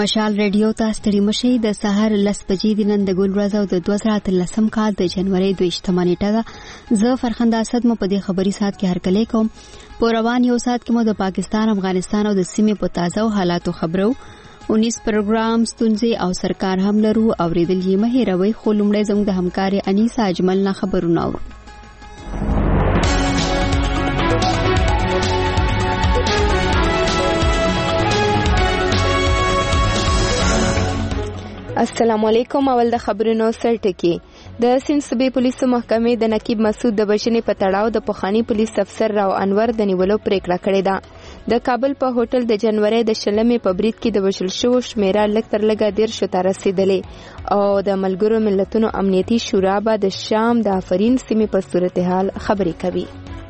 مشال ریډیو ته ستړي مشي د سحر 10 بجې د نن د ګل ورځ او د 2013 کال د جنوري 22 نیټه ده. زه فرخنده اسد مو په دې خبري سات کې هرکلی کوم. په روان یو سات کې مو د پاکستان، افغانستان او د سیمې په تازه حالاتو خبرو. 19 پروګرام ستونزې او سرکار هم لرو اوریدل یې مه هیروئ. خو لومړی زموږ د همکاري انیسا اجمل نه خبرونه اورو. السلام علیکم. اول د خبرونو سرټکی. د سند صوبې پولیسو محکمې د نقیب مسعود د بشنې په تړاو د پخوانی پولیس افسر راو انور د نیولو پریکړه کړې ده. د کابل په هوټل د جنوري د 20 په برید کې د وژل شوو شمیره لږ تر لږه 13 ته رسیدلې او د ملګرو ملتونو امنیتي شورا به د شام د آفرین سیمې په صورتحال خبرې کوي.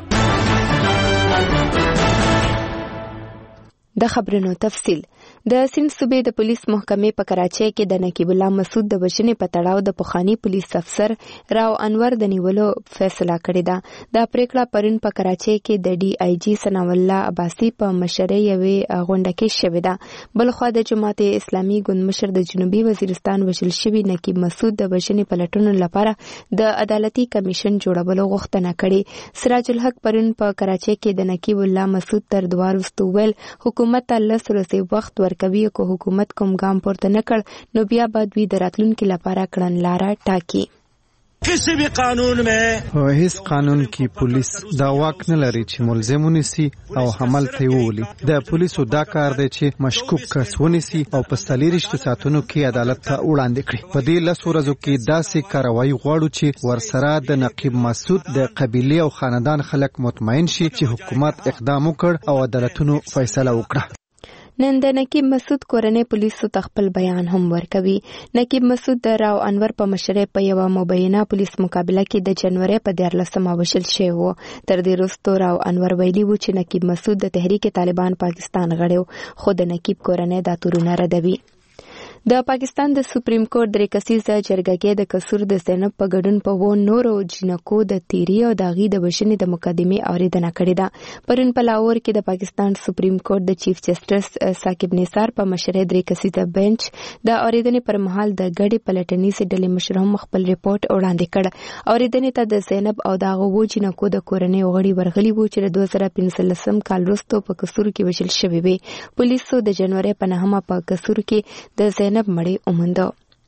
د خبرونو تفصیل. د سند صوبې د پولیس محکمې په کراچۍ کې د نقیب الله مسعود د بشنې په تړاو د پخوانی پولیس افسر راو انور د نیولو فیصله کړې ده. دا پریکړه پرون په کراچۍ کې د ډي آی جی ثناء الله عباسي په مشرۍ یوې غونډه کې شوې ده. بلخوا د جماعت اسلامي ګوند مشر د جنوبي وزیرستان وژل شوی نقیب مسعود د بشنې پلټونو لپاره د عدالتي کمیشن جوړولو غوښتنه کړې. سراج الحق پرون په کراچۍ کې د نقیب الله مسعود تر دوار وستو ویل حکومت ته لس ورځې وخت ورکوي. که حکومت کوم ګام پورته نه کړ نو بیا به دوی د راتلونکي لپاره کړنلاره ټاکي. کسی بھی قانون میں هیڅ قانون کې پولیس دا واک نه لري چې ملزم ونیسي او حمل ته وولي. د پولیسو دا کار دی چې مشکوک کس ونیسي او په 24 ساعتونو کې عدالت ته وړاندې کړي. په دې 10 ورځو کې داسې کاروایی غواړو چې ورسره د نقیب مسعود د قبیله او خاندان خلک مطمئن شي چې حکومت اقدام وکړ او عدالتونو فیصله وکړه. نن د نقیب مسعود کورنۍ پولیسو خپل بیان هم ورکوي. نقیب مسعود د راو انور په مشرۍ په یو مبینه پولیس مقابله کې د جنوري په 14 وشل شوی و. تر دې وروسته راو انور ویلي و چې نقیب مسعود د تحریک طالبان پاکستان غړی خو د نقیب کورنۍ دا تورونه ردوي. د پاکستان د سپریم کورټ درې کسیزه جرګه کې د قصور د زینب په ګډون په و نورو جنکو د تیری او داغي د بشنې د مقدمې اوریدنه کړې ده. پرون په لاهور کې د پاکستان سپریم کورټ د چیف جسټس ثاقب نثار په مشرۍ درې کسیزه بنچ د اوریدنې پر مهال د ګډې پلټنیزې ډلې مشر هم خپل ریپورت وړاندې کړ. اوریدنې ته د زینب او داغو و جنکو د کورنۍ غړي ورغلي وو چې د 2015 کال وروسته په قصور کې وژل شوي وي. پولیسو د جنوري په 9 په قصور کې د زینب مړی اومنده.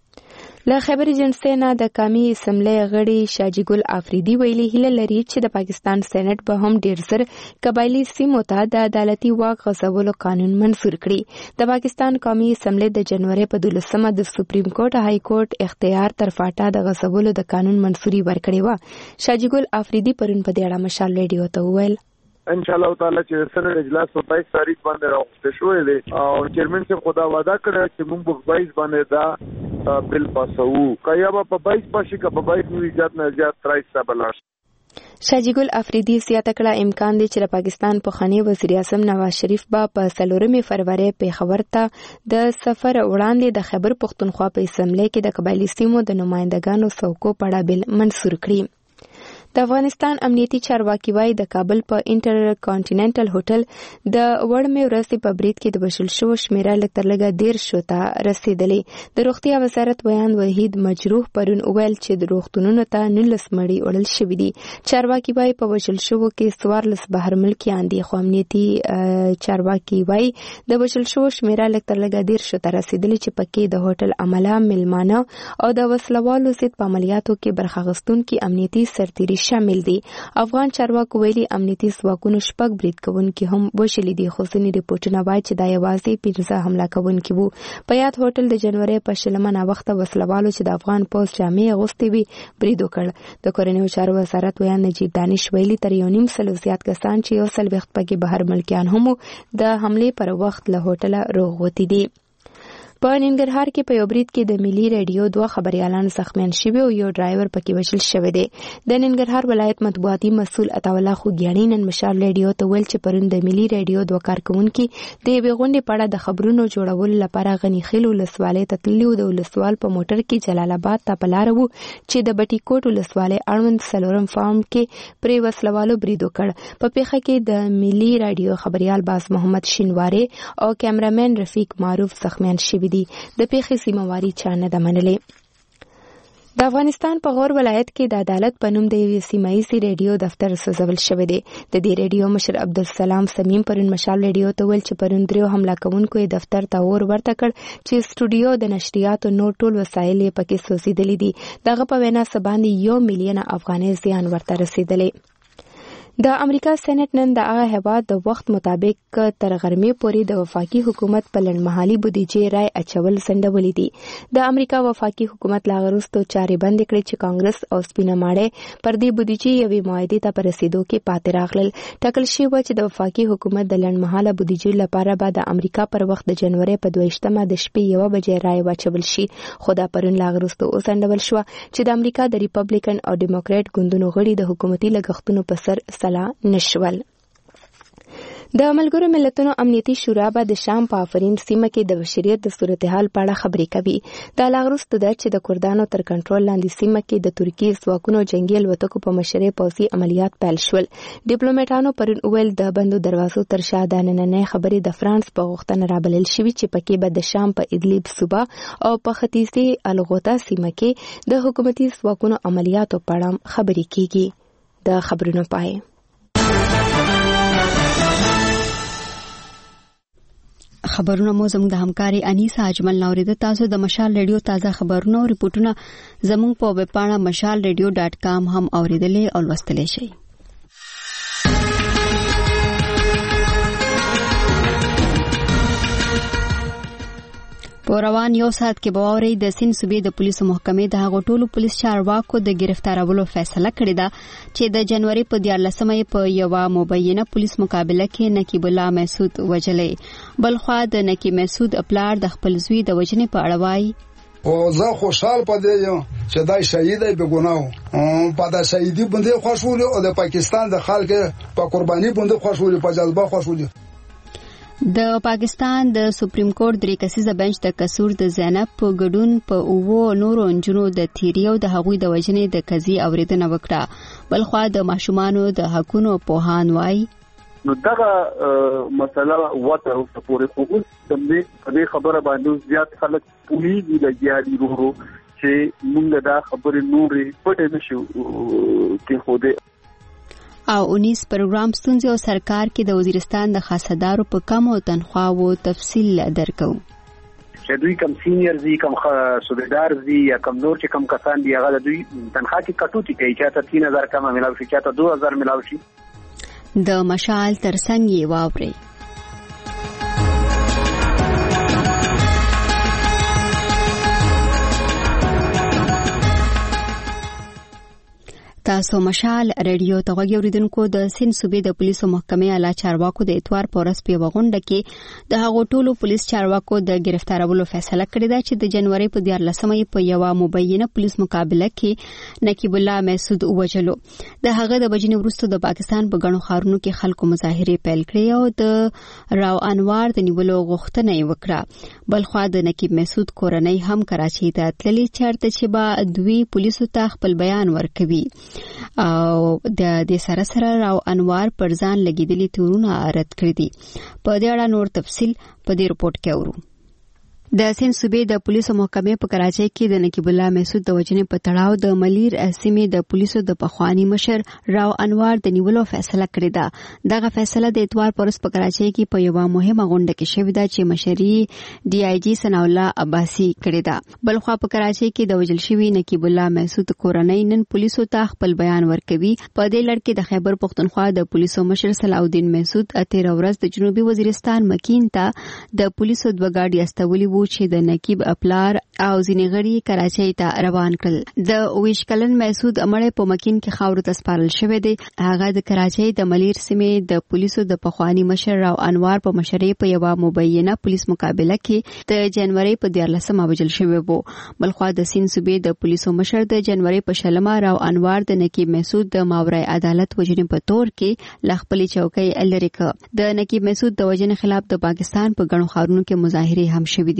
له خبر ایجنسی نه د قومي اسمبلی غړي شاجي ګل افریدي ویلي هیله لري چې د پاکستان سېنات به هم ډیر زر قبایلی سیمو ته د عدالتي واک غځولو قانون منظور کړي. د پاکستان قومي اسمبلی د جنوري په 12 د سپریم کورټ های کورټ اختیار تر فاټا د غځولو د قانون منظوري ورکړې و. شاجي ګل افریدي پرون په دې اړه مشال ریډیو ته وویل ان شاء الله تعالی چې سره اجلاس په 22 تاریخ باندې راوخته شوې دي او چیرمن سے خدا وعده کړی چې موږ په 22 باندې دا بل پاسو کیا په 22 پاشي کا په 22 نیو ایجاد نه زیات 23 بلاش. شاجي ګل افریدي زیاته کړه امکان دی چې د پاکستان پخوانی وزیر اعظم نواز شریف به په 4 فروری پیښور ته د سفر وړاندې د خیبر پختونخوا په اسمبلی کې د قبایلی سیمو د نمائندګانو څوکو په اړه بل منظور کړي. د افغانستان امنیتي چارواکي وايي د کابل په انټر کانټیننټل هوټل د وړمې ورځې په برید کې د وژل شوو شمیره لږ تر لږه 13 ته رسیدلې. د روغتیا وزارت ویان وحید مجروح پرون ویل چې د روغتونونو ته 19 مړي وړل شوي دي. چارواکي وايي په وژل شوو کې 14 بهر ملکیان دي خو امنیتي چارواکي وايي د وژل شوو شمیره لږ تر لږه 13 ته رسیدلې چې پکې د هوټل عمله، ملمانه او د وسلوالو ضد په عملیاتو کې برخه اخیستونکي امنیتي سرتیري شامل دي. افغان چارواکو ویلي امنیتي ځواکونو 6 برید کوونکي هم وژلي دي خو ځینې ریپورټونه وایي چې دا یوازې 15 حمله کوونکي وو. په یاد هوټل د جنوري په 20 وخته وسلوالو چې د افغان پوځ جامې اغوستې وي برید وکړ. د کورنیو چارو وزارت ویان نجیب دانش ویلي تر 1.5 زیات کسان چې یو سل وخت پکې بهر ملکیان هم د حملې پر وخت له هوټله روغ وتی دي. په ننګرهار کې په یو برید کې د ملي ریډیو 2 خبريالان زخمیان شوي او یو ډرایور پکې وژل شوی دی. د ننګرهار ولایت مطبوعاتي مسؤل عطاالله خوګیاڼي نن مشال ریډیو ته ویل چې پرون د ملي ریډیو 2 کارکونکي د یوې غونډې په اړه د خبرونو جوړولو لپاره غني خیل ولسوالۍ ته تللي و. د ولسوال په موټر کې جلال آباد ته په لاره وو چې د بټي کوټ ولسوالۍ اړوند سلورم فارم کې پرې وسلوالو برید وکړ. په پیښه کې د ملي ریډیو خبريال باز محمد شینواری او کیمرامین رفیق معروف زخمیان شوي شوې دي. د پیښې سیمواري چا نه ده منلې. د افغانستان په غور ولایت کې د عدالت په نوم د یوې سیمایي ریډیو دفتر سوځول شوی دی. د دې ریډیو مشر عبدالسلام سمیم پرون مشال ریډیو ته ویل چې پرون 3 حمله کوونکو یې دفتر ته اور ورته کړ چې سټوډیو د نشریاتو نور ټول وسایل یې پکې سوځېدلي دي. دغه په وینا باندې 1 میلیون افغانۍ زیان ورته رسیدلی. د امریکا سېنات نن د هغه هیواد د وخت مطابق تر غرمې پورې د وفاقي حکومت په لنډمهالي بودیجې رای اچول ځنډولې دي. د امریکا وفاقي حکومت لا وروسته چارې بندې کړې چې کانګرس او سپینه ماړۍ پر دې بودیجې یوې معاهدې ته په رسیدو کې پاتې راغلل. ټاکل شوی و چې د وفاقي حکومت د لنډمهاله بودیجې لپاره به د امریکا پر وخت د جنوري په 22مه د شپې 1 بجې رای واچول شي، خو دا پرون لا وروسته وځنډول شو چې د امریکا د ریپبلیکن او ډیموکرات ګوندونو غړي د حکومتي لګښتونو په سر نشول. د ملګرو ملتونو امنیتي شورا به د شام په افرین سیمه کې د بشریت د صورتحال په اړه خبرې کوي. دا لا وروسته ده چې د کردانو تر کنټرول لاندې سیمه کې د ترکیې ځواکونو جنگي الوتکو په مشرۍ پوځي عملیات پیل شول. ډیپلوماټانو پرون ویل د بندو دروازو تر شا د نننۍ خبرې د فرانس په غوښتنه رابلل شوي چې پکې به د شام په ادلیب صوبه او په ختیځي الغوطه سیمه کې د حکومتي ځواکونو عملیاتو په اړه خبرې کیږي. د خبرونو پای. خبرونه مو زموږ د همکاري انیسا اجمل نوریده. تاسو د مشال ریډیو تازه خبرونه او ریپورتونه زموږ په ویب پاڼه mashalradio.com هم اوریدلې او لوستلې شئ. په روان یو ساعت کې به واورئ د سند صوبې د پولیسو محکمې د هغو ټولو پولیس چارواکو د گرفتارولو فیصله کړې ده چې د جنوري په 14مه په یوه مبینه پولیس مقابله کې نقیب الله مسعود وژلی. بلخوا د نقیب مسعود پلار د خپل زوی د وژنې په اړه وایي او زه خوشحال پدې یم چې دا شهید دی بګناو په دا شهیدی باندې خوشحالي او د پاکستان د خلک په قرباني باندې خوشحالي په جذبه خوشحالي. د پاکستان د سپریم کورټ 3 کسیزه بنچ د قصور د زینب په ګډون په 9 نورو انجونو د تیری او د هغوی د وژنې د قضیې اوریدنه وکړه. بلخوا د ماشومانو د حقونو پوهان وایي نو دغه مسله وته پورې خو د دې خبره باندې زیات خلک پولیږي د جاري ورو چې موږ دا خبره نورې پټه نشو کې خوده او 19 پروګرام ستونزې او سرکار کې د وزیرستان د خاصدارو په کم او تنخواو تفصیل درکو. چې دوی کم سینیئر دي، کم صوبیدار دي یا کم نور چې کم کسان دي هغه دوی تنخواه کې کټوتی کوي، چاته 3000 کم ملاوي شي، چاته 2000 ملاوي شي. د مشال ترڅنګ یې واوري. تاسو مشال ریډیو ته غوږی اوریدونکو. د سند صوبې د پولیسو محکمې اعلی چارواکو د اتوار په ورځ په غونډه کې د هغو ټولو پولیس چارواکو د گرفتارولو فیصله کړې ده چې د جنوري په 14مه په یوه مبینه پولیس مقابله کې نقیب الله مسعود وژلو. د هغه د وژنې وروسته د پاکستان په غنو ښارونو کې خلکو مظاهرې پیل کړې او د راو انوار د نیولو غوښتنه یې وکړه. بلخوا د نقیب مسعود کورنۍ هم کراچۍ ته تللې چېرته چې به دوی پولیسو ته خپل بیان ورکوي او د دې سره راو انوار پر ځان لګیدلي تورونه رد کړی دي. په دې اړه نور تفصیل په دې رپورت کې اورو. د سند صوبې د پولیسو محکمې په کراچۍ کې د نقیب الله مسعود د وژنې په تړاو د ملیر سیمې د پولیسو د پخوانی مشر راو انوار د نیولو فیصله کړې ده. دغه فیصله د اتوار پر ورځ په کراچۍ کې په یوه مهمه غونډه کې شوې ده چې مشري ډي آی جی ثناء الله عباسي کړې ده. بلخوا په کراچۍ کې د وژل شوي نقیب الله مسعود کورنۍ نن پولیسو ته خپل بیان ورکوي. په دې لړ کې د خیبر پښتونخوا د پولیسو مشر صلاح الدین مسعود 13 ورځ د جنوبي وزیرستان مکین ته د پولیسو 2 ګاډي استولي چې د نقیب اپلار او ځینې غړي کراچۍ ته روان کړل. د 20 کلن مسعود مړی په مکین کې خاورو ته سپارل شوی دی. هغه د کراچۍ د ملیر سیمې د پولیسو د پخوانی مشر راو انوار په مشرۍ په یوه مبینه پولیس مقابله کې د جنوري په 14مه وژل شوی وو. بلخوا د سند صوبې د پولیسو مشر د جنوري په 20مه راو انوار د نقیب مسعود د ماورای عدالت وژنې په تور کې ل خپل چوکۍ لری ک. د نقیب مسعود د وژنې خلاف د پاکستان په غنو ښارونو کې مظاهرې هم شوې دي.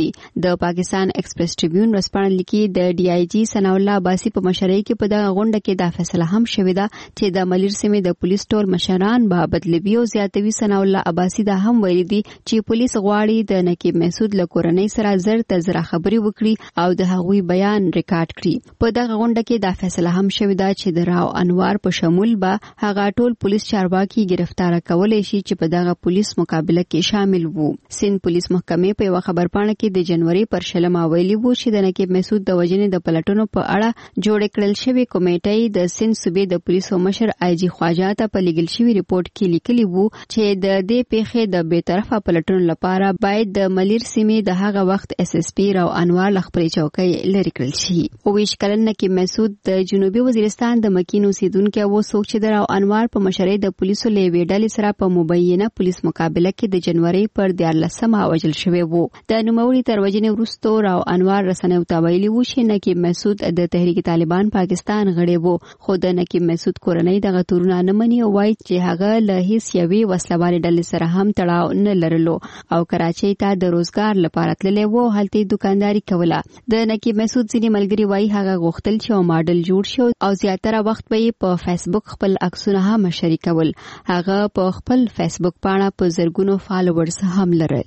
شوې د پاکستان ایکسپریس ټریبیون ورځپاڼه لیکي د ډي آی جی ثنا الله عباسي په مشرۍ کې په دغه غونډه کې دا فیصله هم شوې ده چې د ملیر سیمې د پولیس ټول مشران به بدلوي او زیاتوي. ثنا الله عباسي دا هم ویلي دي چې پولیس غواړي د نقیب مسعود له کورنۍ سره زر تر زر خبرې وکړي او د هغوی بیان ریکارډ کړي. په دغه غونډه کې دا فیصله هم شوې ده چې د راو انوار په شمول به هغه ټول پولیس چارواکي گرفتار کولای شي چې په دغه پولیس مقابله کې شامل وو. سند پولیس محکمې په یو خبرپاڼه کې د جنوري پر 20 ویلي وو چې د نقیب مسعود د وژنې د پلټنو په اړه جوړ کړل شوی کمیټې د سند صوبې د پولیسو مشر آی جی خواجه ته په لیګل شوی ریپورت کې لیکلي وو چې د دې پیښې د بیطرفه پلټنو لپاره باید د ملیر سیمې د هغه وخت اس اس پی راو انوار لخپري چوکۍ لري کړل شي. او ویش کلن نقیب مسعود د جنوبي وزیرستان د مکین اوسیدونکو و څوک چې د راو انوار په مشرۍ د پولیسو لوي ډلې سره په مبینه پولیس مقابله کې د جنوري پر 14 وژل شوی وو. د نوموړي تر وژنې وروسته راو انوار رسنیو ته ویلي وو چې نقیب مسعود د تحریک طالبان پاکستان غړی وو خو د نقیب مسعود کورنۍ دغه تورونه نه مني او وایي چې هغه له هیڅ یوې وسلوالې ډلې سره هم تړاو نه لرلو او کراچۍ ته د روزګار لپاره تللی وو هلته دکانداري کوله. د نقیب مسعود ځینې ملګري وایي هغه غوښتل چې ماډل جوړ شي او زیاتره وخت به په فیسبوک خپل عکسونه هم شریکول. هغه په خپل فیسبوک باندې په زرګونو فالوورز هم لرل.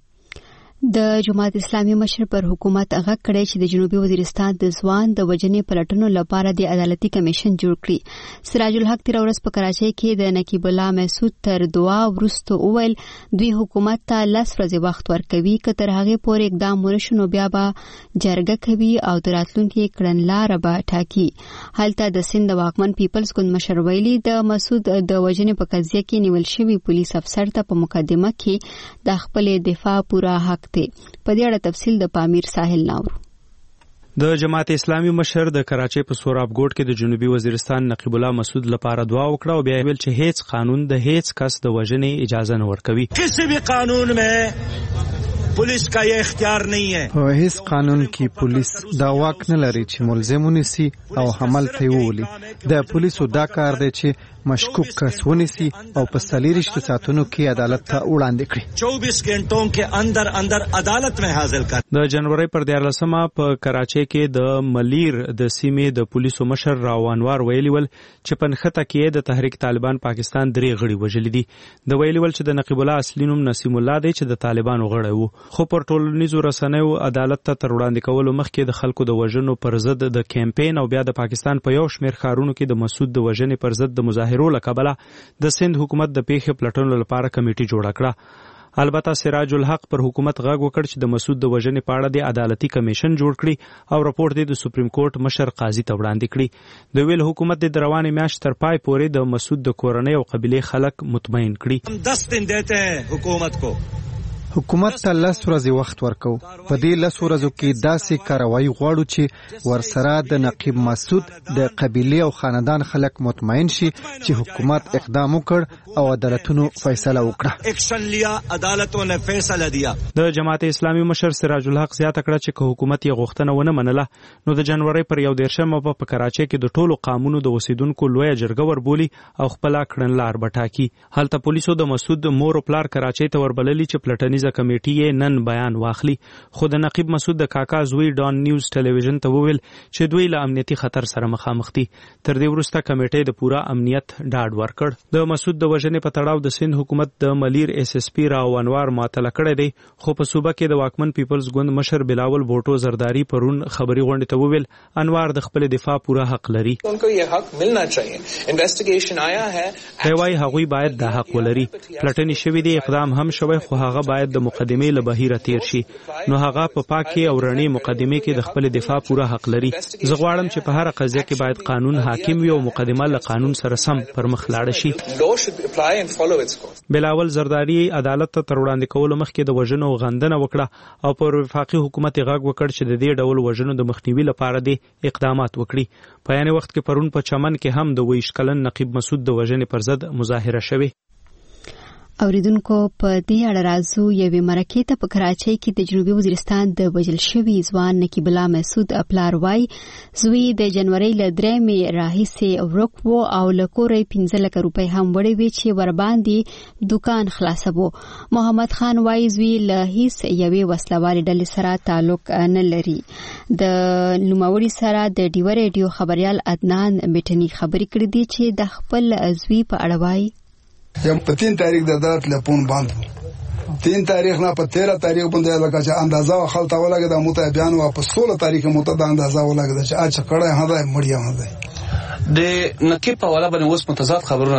د جماعت اسلامي مشر پر حکومت هغه کړی چې د جنوبي وزیرستان د ځوان د وجنې پلټنو لپاره د عدالتي کمیشن جوړ کړي. سراج الحق تیر ورځ په کراچۍ کې د نقیب الله مسعود تر دعا وروسته وویل دوی حکومت ته 10 ورځې وخت ورکوي که تر هغه پورې اقدام ونشو بیا به جرګه کوي او د راتلونکي کړنلاره به ټاکي. هلته د سند واکمن پیپلز ګوند مشر ویلي د مسعود د وجنې په قضیه کې نیول شوی پولیس افسر ته په مقدمه کې د خپل دفاع پورا حق په دې اړه تفصیل د پامیر ساحل ناورو. د جماعت اسلامي مشر د کراچۍ په سوراب ګوټ کې د جنوبي وزیرستان نقیب الله مسعود لپاره دعا وکړه او بیا ویل چې هیڅ قانون د هیڅ کس د وژنې اجازه نه ورکوي. کسی بھی قانون میں पुलिस का ये اختیار नहीं है. په هیڅ قانون کې پولیس دا واک نه لري چې ملزم ونیسي او حمل ته وولي. د پولیسو دا کار دی چې مشکوک کس ونیسي او په 24 ساعتونو کې عدالت ته وړاندې کړي. 24 घंटों के अंदर عدالت में حاضر کړي. د جنوري پر 14 په کراچۍ کې د ملیر د سیمې د پولیسو مشر راو انوار ویلي ول چې په نخته کې د تحریک طالبان پاکستان 3 غړي وژل دي. د ویلي ول چې د نقیب الله اصلي نوم نسیم الله دی چې د طالبانو غړی وو خو پر ټولنیزو رسنیو عدالت ته تر وړاندې کولو مخکې د خلکو د وژنو پر ضد د کمپاین او بیا د پاکستان په یو شمېر ښارونو کې د مسعود د وژنې پر ضد د مظاهرو له کبله د سند حکومت د پیښې پلټنو لپاره کمیټه جوړه کړه. البته سراج الحق پر حکومت غږ وکړ چې د مسعود د وژنې په اړه د عدالتي کمیشن جوړ کړي او راپور د سپریم کورټ مشر قاضي ته وړاندې کړي. د ویل حکومت د روانې میاشت تر پای پورې د مسعود د کورنۍ او قبیلې خلک مطمئن کړي. 10 दिन देते हैं हुकूमत को. حکومت ته 10 ورځې وخت ورکو. په دې 10 ورځو کې داسې کاروایی غواړو چې ورسره د نقیب مسعود د قبیلې او خاندان خلک مطمئن شي چې حکومت اقدام وکړ او عدالتونو فیصله وکړه. ایکشن لیا عدالتوں نے فیصله دیا. د جماعت اسلامي مشر سراج الحق زیاته کړه چې حکومت یې غوښتنه ونه منله نو د جنوري پر 11 په کراچۍ کې د ټولو قانونو د اوسیدونکو لوی جرګه وربولي او خپل کړنلار بټاکي. هلته پولیسو د مسعود مور او پلار کراچۍ ته وربللي چې پلټنی کمیټې نن بیان واخلي خو د نقیب مسعود د کاکا زوی ډان نیوز ټلویزیون ته وویل چې دوی له امنیتي خطر سره مخامخ دي. تر دې وروسته کمیټې د پورا امنیت ډاډ ورکړ. د مسعود د وژنې په تړاو د سند حکومت د ملیر اس اس پی راو انوار معطل کړی دی خو په صوبه کې د واکمن پیپلز ګوند مشر بلاول بوټو زرداری پرون خبري غونډه ته وویل انوار د خپل دفاع پورا حق لري. انکو یہ حق ملنا چاہیے. انویسټیګیشن آیا ہے. دوی هغوی باید د حق ولري. پلټنې شوې دي اقدام هم شوی خو هغه باید د مقدمه له بهیره تیر شي نو هغه په پاکي او رڼې مقدمه کې د خپل دفاع پورا حق لري. زه غواړم چې په هر قضیه کې باید قانون حاکم وي او مقدمه له قانون سره سم پر مخ لاړ شي. بلاول زرداری عدالت ته تر وړاندې کولو مخکې د وژنو غندنه وکړه او پر وفاقي حکومت غږ وکړ چې د دې ډول وژنو د مخنیوي لپاره د اقدامات وکړي. په یانې وخت کې پرون په چمن کې هم د 20 کلن نقیب مسعود د وژنې پر ضد مظاهره شوه. اوریدونکو په دې اړه راځو یوې مرکې ته. په کراچۍ کې د جنوبي وزیرستان د وژل شوي ځوان نقیب الله مسعود پلار وایي زوی د جنوري له 3 راهیسې ورک و او له کورې 15 لک روپۍ هم وړې وې چې ورباندې دکان خلاصوو. محمد خان وایي زوی له هیڅ یوې وسلوالې ډلې سره تعلق نه لري. د نوموړي سره د ډیو ریډیو خبريال عدنان بیٹنی خبرې کړې دي چې د خپل زوی په اړه وایي. یم په 3 تاریخ د تلیفون باندې 3 تاریخ نه په 13 تاریخ باندې لکه چې اندازه خلطه ولګه د موته بیان وا په 16 تاریخ موته د اندازه ولګه چې اچ کړه هدا مړیا هدا د نقیب په والا باندې اوس متضاد خبرونه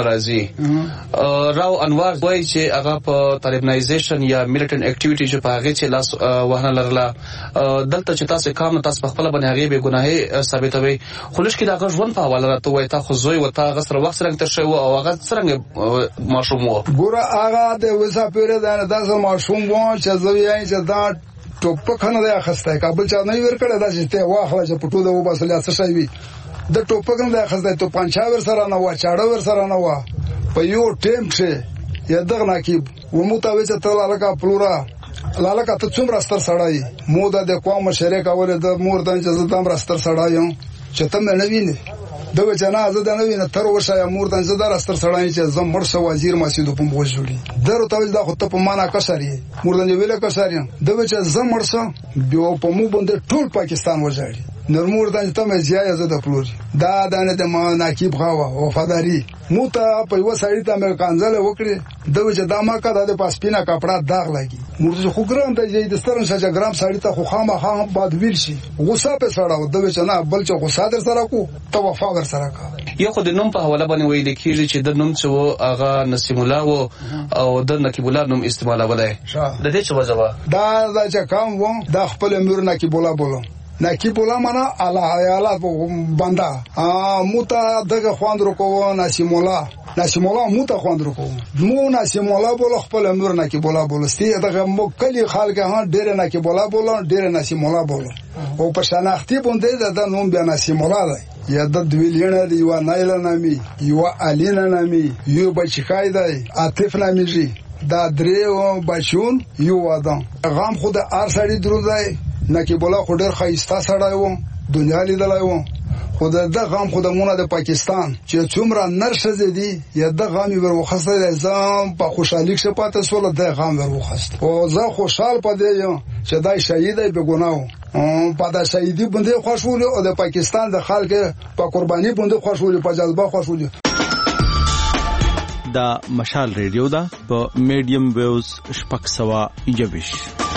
راځي. راو انوار وایي چې هغه په طالبنایزیشن یا میلیټنټ اکټیویټي چې په هغه چې لاس وهنه لرله دلته چې تاسو کام تاسو په خپل باندې هغه به ګناه ثابتوي. خلش کې دا ژوند په حواله راته وایي تا خو زوی وتا غسر وخت سره تر شو او هغه څنګه ماشوم وو ګوره هغه د وسه پیره دا داسې ماشوم وو چې زوی یې چې دا ټوپک نه دی اخسته کابل چا نه ور کړه دا چې ته واخله چې پټو د وباسل څه شي وي د ټوپک نه اخسته ته پنځه ور سره نه و چاړه ور سره نه و په یو ټیم کې یدغ نقیب و متوجه ته لکه پلورا لکه ته څومره ستر سړی مو د قوم شریک اول د مور د اجازه تام راستر سړی چې ته نه ویني د وجنازه د نه ویني تر وشه مور د اجازه راستر سړی چې زم مرشه وزیر مسجد په مو جوړي درو ته د خو ته په معنا کسری مور د ویله کسری د وجه زم مرشه بیا په مو باندې ټول پاکستان وځړي نرمور د ته مې زیاده زده پلوري دا د ما نقیب غوا وفاداری مو ته په یو سړی ته مې کانځله وکړي د وجه د ما کا د پاسپینا کپڑا داغ لګي مور خو ګرام ته د سترن سره ګرام سړی ته خو خامخا باد ویل شي غوسه په سړاو د وجه نه بل چې غوسه در سره کو ته وفا ور سره کا یو خو د نوم په حواله باندې ویل کیږي چې د نوم څو هغه نسیم الله او د نقیب الله نوم استعمالولای د دې څه وجه دا چې کام و د خپل امیر نقیب الله بوله نقیب الله معنا الله حیالات بندا موتا دغه خواندرو کو نسیم الله موتا خواندرو کو مو نسیم الله بوله خپل امیر نقیب الله بوله ستی دغه مو کلی خلک ها ډیر نقیب الله بوله ډیر نسیم الله بوله او په شناختی باندې د نوم بیا نسیم الله دی یا د دویلینه دی و نایل نامی یو الینا نامی یو بچخای دی عاطف نامی دا دریو بچون یو آدم غام خود ارسړی درو دی نقیب الله خو ډیر خایسته سړی و دنیا لیدلای و خود د غام خودمونه د پاکستان چې څومره نرشه دي یا د غامي ورخصه زم په خوشحالي کې پاتې سول د غام ورخصه او زه خوشحال پدې چې دای شهید دی به ګناو په دا شهیدی باندې خوشحالي او د پاکستان د خلک په قرباني باندې خوشحالي په جذبه خوشحالي. دا مشال ریډیو دا په میډیم ویوز شپږ سوه یویش.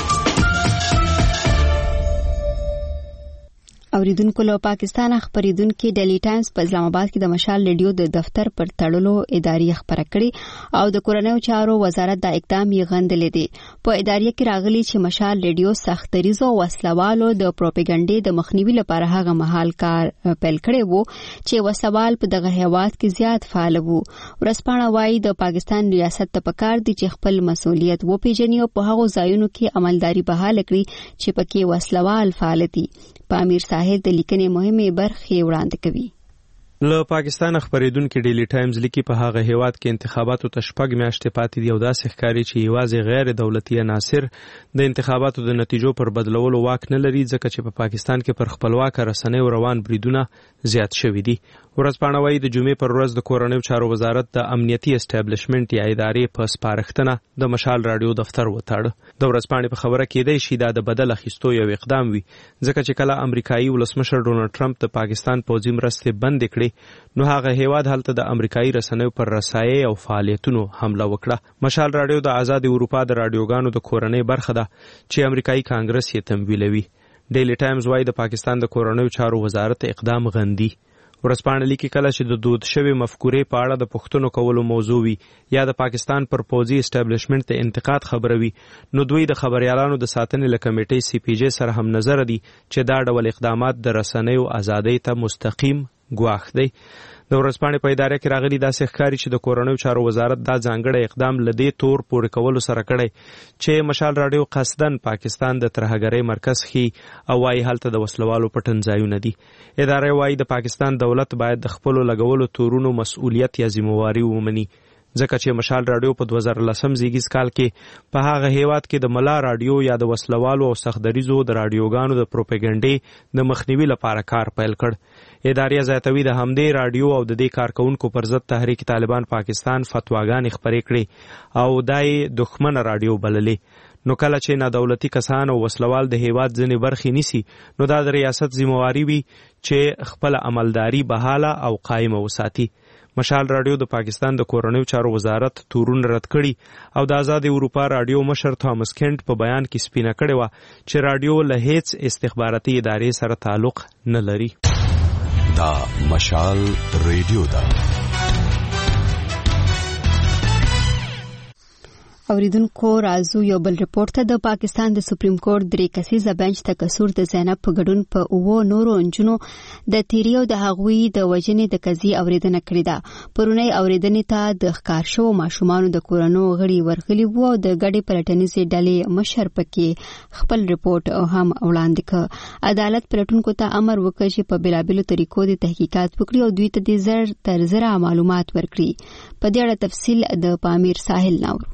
اوریدونکو له پاکستان خبرېدونکو ډیلی ټایمز په اسلام آباد کې د مشال ریډیو د دفتر پر تړلو ادارې خبره کړې او د کورنیو چارو وزارت دا اقدام یې غندلی دی. په ادارې کې راغلي چې مشال ریډیو سختریزو وسلوالو د پروپاګاندا د مخنیوي لپاره هغه مهال کار پیل کړی وو چې وسوال په دغه هیواد کې زیات فعال وو. ورسپانه وايي د پاکستان ریاست ته پکار دي چې خپل مسؤلیت وپیژني او په هغو ځایونو کې عملداري بحاله کړي چې پکې وسلوال فعال دي. پامیر صاحب د لیکنې مهمه برخه وړاندې کوي. له پاکستان خبرېدونکو ډیلی ټایمز لیکي په هغه هیواد کې انتخاباتو ته شپږ میاشتې پاتې دي او داسې ښکاري چې یوازې غیر دولتي عناصر د انتخاباتو د نتیجو پر بدلولو واک نه لري ځکه چې په پاکستان کې پر خپلواک رسنیو روان بریدونه زیات شوي دي. ورځپاڼه وايي د جمعې پر ورځ د کورنیو چارو وزارت د امنیتي اسټابلیشمنت یا ادارې په سپارښتنه د مشال رادیو دفتر وتاړه. د ورځپاڼې په خبره کېدای شي دا د بدل اخیستو یو اقدام وي ځکه چې کله امریکایي ولسمشر ډونالډ ټرمپ د پاکستان پوځي مرستې بندې کړې نو هغه هیواد هلته د امریکایي رسنیو پر رسایي او فعالیتونو حمله وکړه. مشال رادیو د آزاد اروپا د رادیوګانو د کورنۍ برخه ده چې امریکایي کانګرس یې تمویلوي. ډیلی ټایمز وايي د پاکستان د کورنیو چارو وزارت اقدام غندي. ورځپاڼه لیکي کله چې د دود شوی مفکورې په اړه د پوښتنو کولو موضوع وي یا د پاکستان پر پوځي اسټابلیشمنت ته انتقاد خبروي نو دوی د خبريالانو د ساتنې له کمیټې سی پی جی سره هم نظر دي چې دا ډول اقدامات د رسنیو ازادۍ ته مستقیم ګواښ دی. د ورځپاڼې په اداره کې راغلي داسې ښکاري چې د کورنیو چارو وزارت دا ځانګړی اقدام لدې تور پورې کولو سره کړی چې مشال رادیو قصدن پاکستان د ترهګرۍ مرکز خي او وايي هلته د وسلوالو پټن ځایونه دي. اداره وايي د پاکستان دولت باید د خپلو لګولو تورونو مسؤلیت یا ذمہواری ومني. ځکه چې مشال رادیو په 2010 زیږیز کال کې په هغه هیواد کې د ملا رادیو یا د وسلوالو او سختدریزو د رادیوګانو د پروپاګاندا د مخنیوي لپاره کار پیل کړ. ادارې زیاتوي د همدې رادیو او د دې کارکونکو پر ضد تحریک طالبان پاکستان فتواګانې خپرې کړې او دای دښمن رادیو بللې. نو کله چې نادولتي کسان او وسلوال د هیواد ځینې برخې نیسي نو دا د ریاست ذمہواری وي چې خپل عملداري بحاله او قائمه وساتي. مشال رادیو د پاکستان د کورنیو چارو وزارت تورون رد کړي او د آزاد اروپا رادیو مشر توماس کینټ په بیان کې سپینه کړې و چې رادیو له هیڅ استخباراتي ادارې سره تعلق نه لري. دا مشال رادیو ده. اوریدونکو راځو یو بل رپورټ ته. د پاکستان د سپریم کورټ 3 کسیزه بنچ ته قصور د زینب په ګډون په 9 نورو انجونو د تیری او د هغوی د وجنې د قضیې اوریدنه کړې ده. پرونی اوریدنې ته د ښکار شو ماشومان د کورونو غړي ورغلي وو او د ګډې پلټنیزې ډلې مشر پکې خپل رپورټ هم وړاندې کړ. عدالت پلټونکو ته امر وکړ چې په بلابلو طریقو د تحقیقات وکړي او دوی ته د زر تر زره معلومات ورکړي. په دې اړه تفصیل د پامیر ساحل ناور.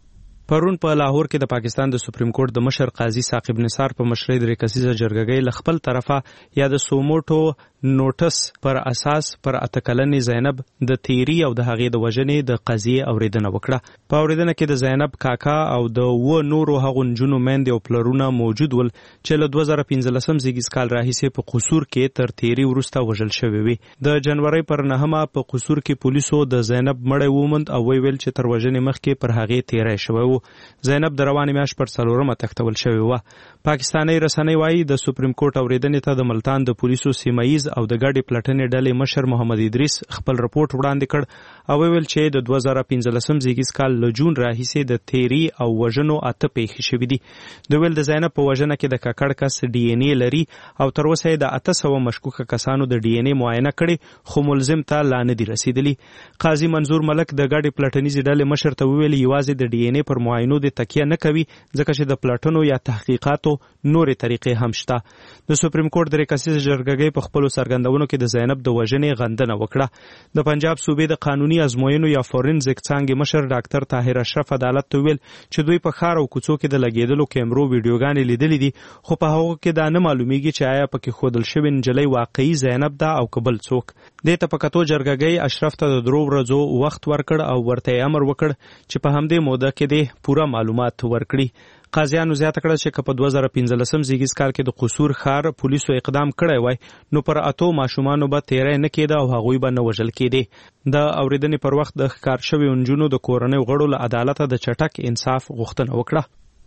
پرون په لاهور کې د پاکستان د سپریم کورټ د مشر قاضي ثاقب نثار په مشرۍ 3 کسیزه جرګه ل خپل طرفه یا د سوموټو نوټس پر اساس پر اتکلنې زینب د تیری او د هغې د وجنې د قضیې اوریدنه وکړه. په اوریدنه کې د زینب کاکا او د نورو هغو نجونو میندې او پلرونه موجود ول چې له 2015 زیږیز کال راهیسې په قصور کې تر تیری وروسته وژل شوی وي. د جنوري پر 9 په قصور کې پولیسو د زینب مړی وموند او ویل چې تر وژنې مخکې پر هغې تیری شوی و. زینب د روانې میاشتې پر 4 تښتول شوی و. پاکستاني رسنۍ وایي د سپریم کورټ اوریدنې ته د ملتان د پولیسو سیمایز او د ګډې پلټنې ډلې مشر محمد ادریس خپل رپورټ وړاندې کړ او ویل چې د 2015 زیږیز کال له جون راهیسې د تیری او وژنو 8 پیښې شوې دي. د ویل د زینب په وژنه کې د ککړ کس ډي ان اے لري او تر اوسه د 800 مشکوکه کسانو د ډي ان اے معاینه کړي خو ملزم ته لا نه دي رسیدلی. قاضي منظور ملک د ګډې پلټنیزې ډلې مشر ته ویل یوازې د ډي ان اے پر معاینو د تکیه نه کوي ځکه چې د پلټنو یا تحقیقاتو نورې طریقې هم شته. د سپریم کورټ 3 کسیزه جرګه په خپل سرګندونو کې د زینب د وژنې غندنه وکړه. د پنجاب صوبې د قانوني ازموینو یا فورنزیک څانګې مشر ډاکټر طاهر اشرف عدالت ته ویل چې دوی په ښار او کوڅو کې د لګیدلو کیمرو ویډیوګانې لیدلې دي خو په هغو کې دا نه معلومیږي چې آیا پکې ښودل شوې نجلۍ واقعي زینب ده او که بل څوک. دې ته په کتو جرګه اشرف ته د 3 ورځو وخت ورکړ او ورته امر وکړ چې په همدې موده کې د پوره معلومات ورکړي. قاضیانو زیاته کړه چې په 2015 زیږیز کال کې د قصور ښار پولیسو اقدام کړی وای نو پر 8 ماشومانو به تیری نه کېده او هغوی به نه وژل کېدې. د اوریدنې پر وخت د ښکار شویو نجونو د کورنیو غړو له عدالته د چټک انصاف غوښتنه وکړه.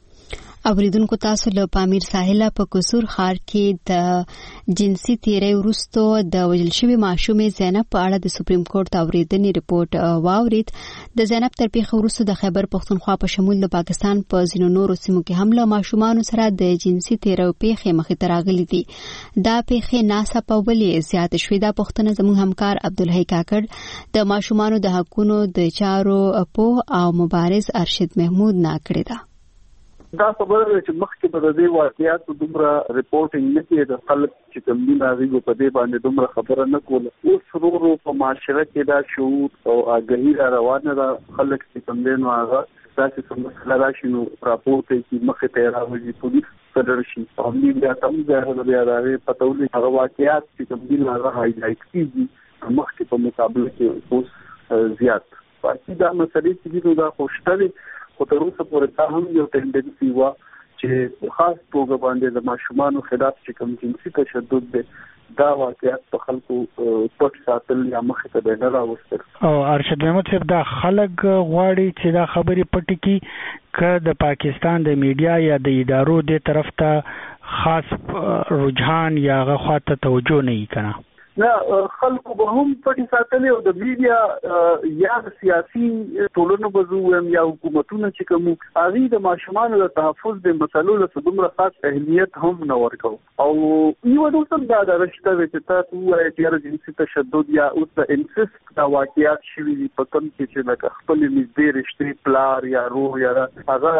اوریدونکو تاسو له پامیر ساحل په قصور ښار کې د جنسي تیری وروسته د وژل شوي ماشومې زینب په اړه د سپریم کورټ اوریدنې رپورټ واورید. د زینب تر پیښې وروسته د خیبر پښتونخوا په شمول د پاکستان په ځینو نورو سیمو کې هم له ماشومانو سره د جنسي تیری پیښې مخې ته راغلي دي. دا پیښې ناڅاپه ولې زیاتې شوې دا پوښتنه زموږ همکار عبدالحی کاکړ د ماشومانو د حقونو د چارو پوه او مبارز ارشد محمود نه کړې ده. دا خبره چې مخکې به د دې واقعیاتو دومره رپورټینګ نه کېده د خلک چې کوم دي هغوی په دې باندې دومره خبره نه کوله. اوس ورو په معاشره کې دا شعور او آګاهي را روانه ده. خلک چې کوم دي نو هغه داسې څه مسله راشي نو راپورټ یې مخې ته راوځي پولیس سره شي او میډیا ته هم ځای بیا د هغې پته ولګي هغه واقعیات چې کوم دي هغه هایلایټ کېږي مخکې په مقابله کې اوس زیات پاتې دا مسلې چې دي نو دا خو شته دي خو تر اوسه پورې دا هم یو ټینډنسي وه چې خاص توګه باندې د ماشومانو خلاف چې کوم جنسي تشدد دی دا واقعیت په خلکو پټ ساتل یا مخې ته به نه راوستل. او ارشد محمود صاحب دا خلک غواړي چې دا خبرې پټې کړي که د پاکستان د میډیا یا د ادارو دې طرف ته خاص رجحان یا هغه خواته توجه نه وي که نه؟ نه خلکو به هم پټې ساتلې او د میډیا یا د سیاسي ټولنو به زه ووایم یا حکومتونه چې کوم هغوی د ماشومانو د تحفظ د مسلو له دومره خاص اهمیت هم نه ورکوي. او یوه دوس هم دا ډاره شته وی چې تاسو ووایئ چې یاره جنسي تشدد یا اوس د انسست دا واقعیات شوي دي په کوم کې چې لکه خپلې نږدې رشتې پلار یا روح یا هغه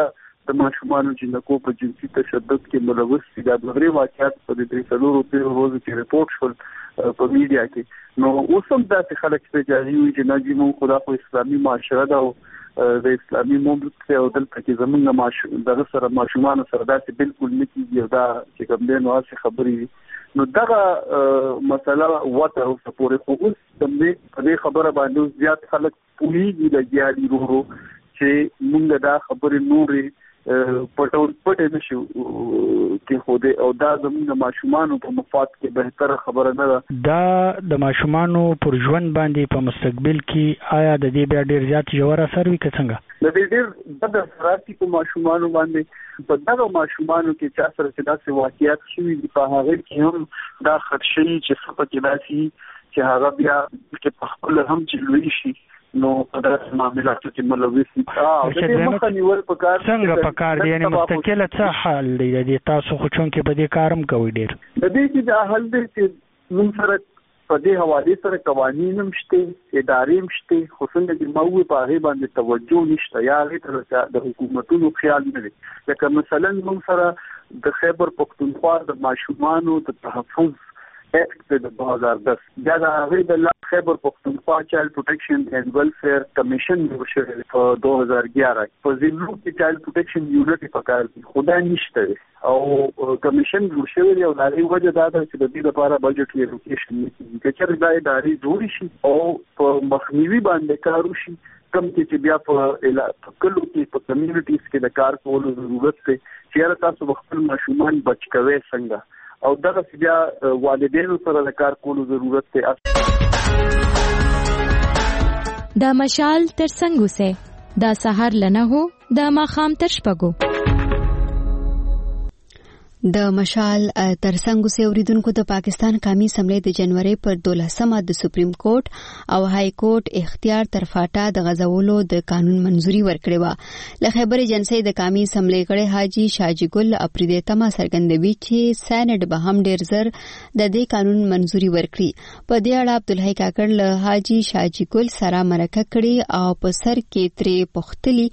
د ماشومان جنکو په جنسي تشدد کې ملوث دي. دا دوه واقعیات په دې 3 ورځو کې ریپورت شول په میډیا کې. نو اوس هم دا خلک ته جاري وي چې نجیمو خدا خو اسلامي معاشره ده او د اسلامي مملکت ته او دلته کې زمونږ دغه سره ماشومان سره داسې بالکل نه کیږي. دا چې کوم دین واسه خبرې نو دغه مسله وته او پورې خو اوس دې خبره باندې زیات خلک پولیږي لګیاري ورو چې موږ دا خبرې نورې پټ نشو کې خو دې او دا زموږ ماشومان په مفاد کې بهتر خبره نه ده. دا د ماشومان پر ژوند باندې په مستقبل کې آیا د دې بیا ډیر زیات ژور اثر وي که څنګه؟ د دې ډیر د اثراتي په ماشومان باندې په دغه ماشومان کې چې اثر چې داسې واقعیت شوي دي په هغه کې هم دا خدشي چې څه پکې راشي چې هغه بیا کې په خپل هم چې لوي شي نو په دغه معاملاتو کې ملوث دي. او د دې مخه نیول پکار څنګه پکار دي یعنی مستقله څه حل دی د تاسو خو چون کې په دې کارم کوي ډیر د دې چې د حل دی چې موږ سره په دې حواله سره قوانین هم شته ادارې هم شته خو څنګه چې موږ په هغه باندې توجه نشته یا هغه د حکومتونو خیال نه لري. لکه مثلا موږ سره د خیبر پختونخوا د ماشومانو د تحفظ ایکٹ د 2010 دا د خیبر پختونخوا چایلډ پروټیکشن اینڈ ویلفیر کمیشن جوړ شوی په 2011 په ضمن کې چایلډ پروټیکشن یونټ په کار دي خدای نشته او کمیشن جوړ شوی دی او د دې وجه دا ده چې د دې لپاره بجټ لوکیشن نشي چې دا ادارې جوړ شي او په مخنیوي باندې کار وشي کم چې بیا په کلو کې په کمیونټیز کې د کار کولو ضرورت دی چې تاسو خپل ماشومان بچ کوئ څنګه او دغه بیا والدینو سره د کار کولو ضرورت دی. دا مشال تر څنګه سه دا سحر لنه هو دا ماخام تر شپګو د مشال ترڅنګ سه اوریدونکو د پاکستان قومي اسمبلی د جنوري پر 12مه د سپریم کورټ او های کورټ اختیار تر فاټا د غزولو د قانون منزوري ورکړې و. له خبر ایجنسی د قومي اسمبلی غړي حاجی شاجی ګل اپریدیتما سرګندوی چې سېنات به هم ډیر زر د دې قانون منزوري ورکړي. په دې اړه عبدالحی کاکړ له حاجی شاجی ګل سره مرکه کړي او په سر کې ترې پختلی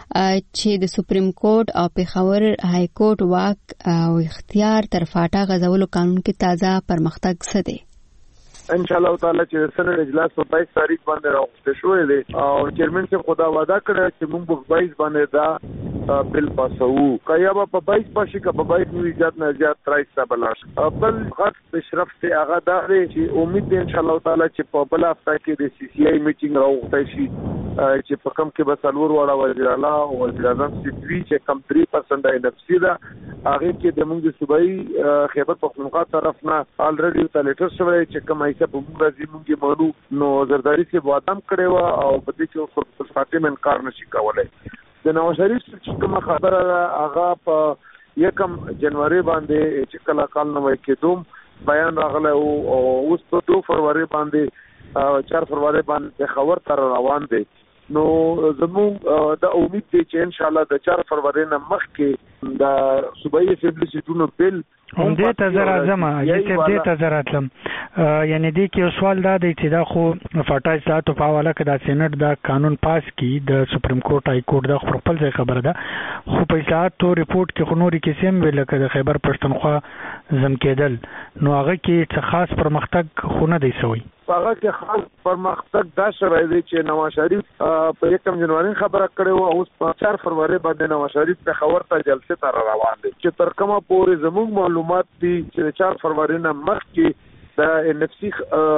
چې د سپریم کورټ او پیښور های کورټ واک او اختیار تر فاټا غزولو قانون کې تازه پرمختګ څه دی. ان شاء الله تعالی چې سنټ اجلاس په 22 تاریخ باندې راوخته شوې دي او چیرمن چې خدا وعده کړی چې موږ په 22 باندې دا بل پاسو کیا په 22 پاشي کا په 22 نیو ایجاد نه زیات 23 بلاش بل خاص بشرف ته هغه دا چې امید ان شاء الله تعالی چې په بل هفته کې د سی سی آی میټینګ راوخته شي چې په کم کې بسالور وړا وزیر اعلی او وزیر اعظم سیټوی چې کم 3% د نفسي دا هغه کې د موږ صوبایي خیبر پختونخوا طرف نه الریډي تلیټر شوی چې کوم ایسه په موږ راځي موږ مانو نو زرداری سے وادم کړي وا او په دې کې خپل فاطمه انکار نشي کولای. د نواز شریف چې کوم خبره هغه په 1 جنوري باندې چې کله کال نو کېدوم بیان راغله او اوس په 2 فروری باندې 4 فروری باندې خبر تر روان دي. نو زموږ د امید دی چې ان شاء الله د 4 فروری نه مخکې د صوبایي اسمبلی سیټونو بل هم دې ته زرا زما چې دې ته زراتلم یعنی دې کې سوال دا دی چې دا خو فاټا ذات په حواله کې د سېنات دا قانون پاس کی د سپریم کورټ های کورټ د خپل ځای خبره ده خو په اصلاحات تو ریپورت کې خنوري کې سیم ویل کړه خیبر پښتونخوا زم کېدل نو هغه کې څه خاص پرمختګ خو نه دی شوی. هغه کې خاص پرمختګ دا شوی دی چې نواز شریف په 1 جنوري خبره کړې او اوس په 4 فروری باندې نواز شریف په خبر ته جلسه تر روان دي چې تر کومه پورې زموږ معلومات دي چې 4 فروری نه مخکې د نفسي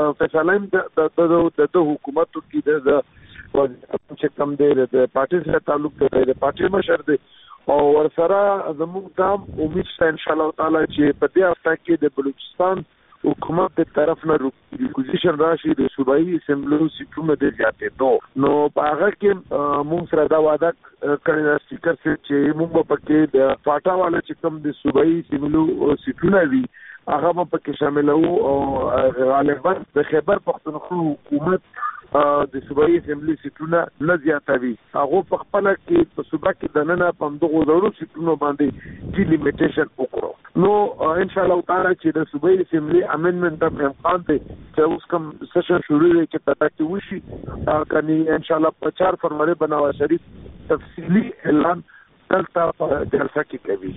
فیصله د حکومت کې د چې کم دی د پارټي سره تعلق دی د پارټي مشر دی او ورسره زموږ د امید شته ان شاء الله تعالی چې په دې هفته کې د بلوچستان حکومت د طرف نه ریکوزیشن راشي د صوبایي اسمبلی سیټونو د زیاتې نو په هغه کې موږ سره دا وعده کړی دا سپیکر چې موږ په کې د فاټا والا چې کوم د صوبایي اسمبلی سیټونه دي هغه په کې شامل وو او غالبا د خیبر پختونخوا حکومت د صوبایي اسمبلی سیټونه نه زیاتوي هغه په خپل کې په صوبه کې د نن په دغه ضروري سیټونو باندې ډی لیمیټیشن وکړو. نو ان شاء الله تعالی چې د صوبایي اسمبلی امندمنت په امکان دی چې اوس کوم سیشن شروع دی چې پاتې وشي کني ان شاء الله په 4 فروری بنوا شریف تفصیلی اعلان دلته په جلسه کې کوي.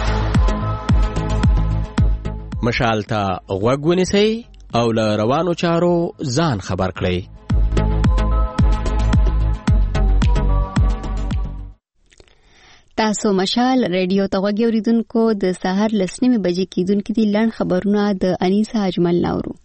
مشال ته غوږ ونیسئ او له روانو چارو ځان خبر کړئ. تاسو مشال ریډیو ته غوږ اوریدونکو د سحر لسنیمه بجې کیدونکو دي لړن خبرونه د انیسا اجمل نورو.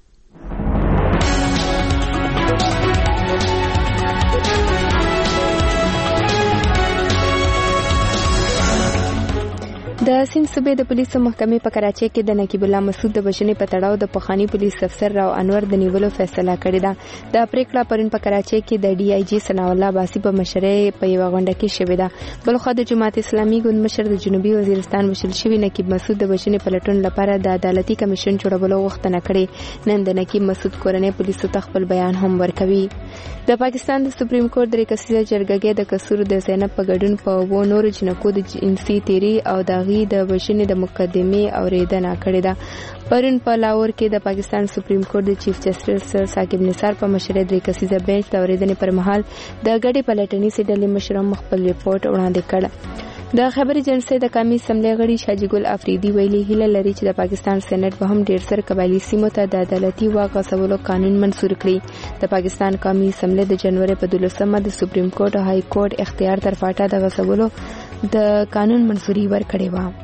د سند صوبې د پولیسو محکمې په کراچۍ کې د نقیب الله مسعود د بشنې په تړاو د پخوانی پولیس افسر راو انور د نیولو فیصله کړې ده. د پریکړه پرون په کراچۍ کې د ډي آی جی ثنا الله عباسي په مشرۍ په یو غونډه کې شوې ده. بلخو د جماعت اسلامي ګوند مشر د جنوبي وزیرستان وشل شوی نقیب مسعود د بشنې پلټون لپاره د عدالتي کمیشن جوړولو غوښتنه کړې. نن د نقیب مسعود کورنۍ پولیسو ته خپل بیان هم ورکوي. د پاکستان د سپریم کورټ د کسیزه جرګې د قصور د زینب په ګډون په و نور جنکو د جنسي تیری او داغي د بشنې د مقدمې اوریدنه کړې ده. پرون په لاهور کې د پاکستان سپریم کورټ د چیف جسټس ثاقب نثار په مشرۍ د کسیزه بنچ د اوریدنې پر مهال د ګډې پلټنې سیډلې مشر خپل ریپورت وړاندې کړ. د خبري جلسې د قومي اسمبلی غړي شاجي ګل افریدي ویلي هیله لري چې د پاکستان سېنات به هم ډیر سر قبایلی سیمو ته د عدالتي واک غوښتلو قانون منسور کړي. د پاکستان قومي اسمبلی د جنوري په 12مه د سپریم کورټ او های کورټ اختیار تر فاټا د غوښتلو د قانون منسوري ورکړې و.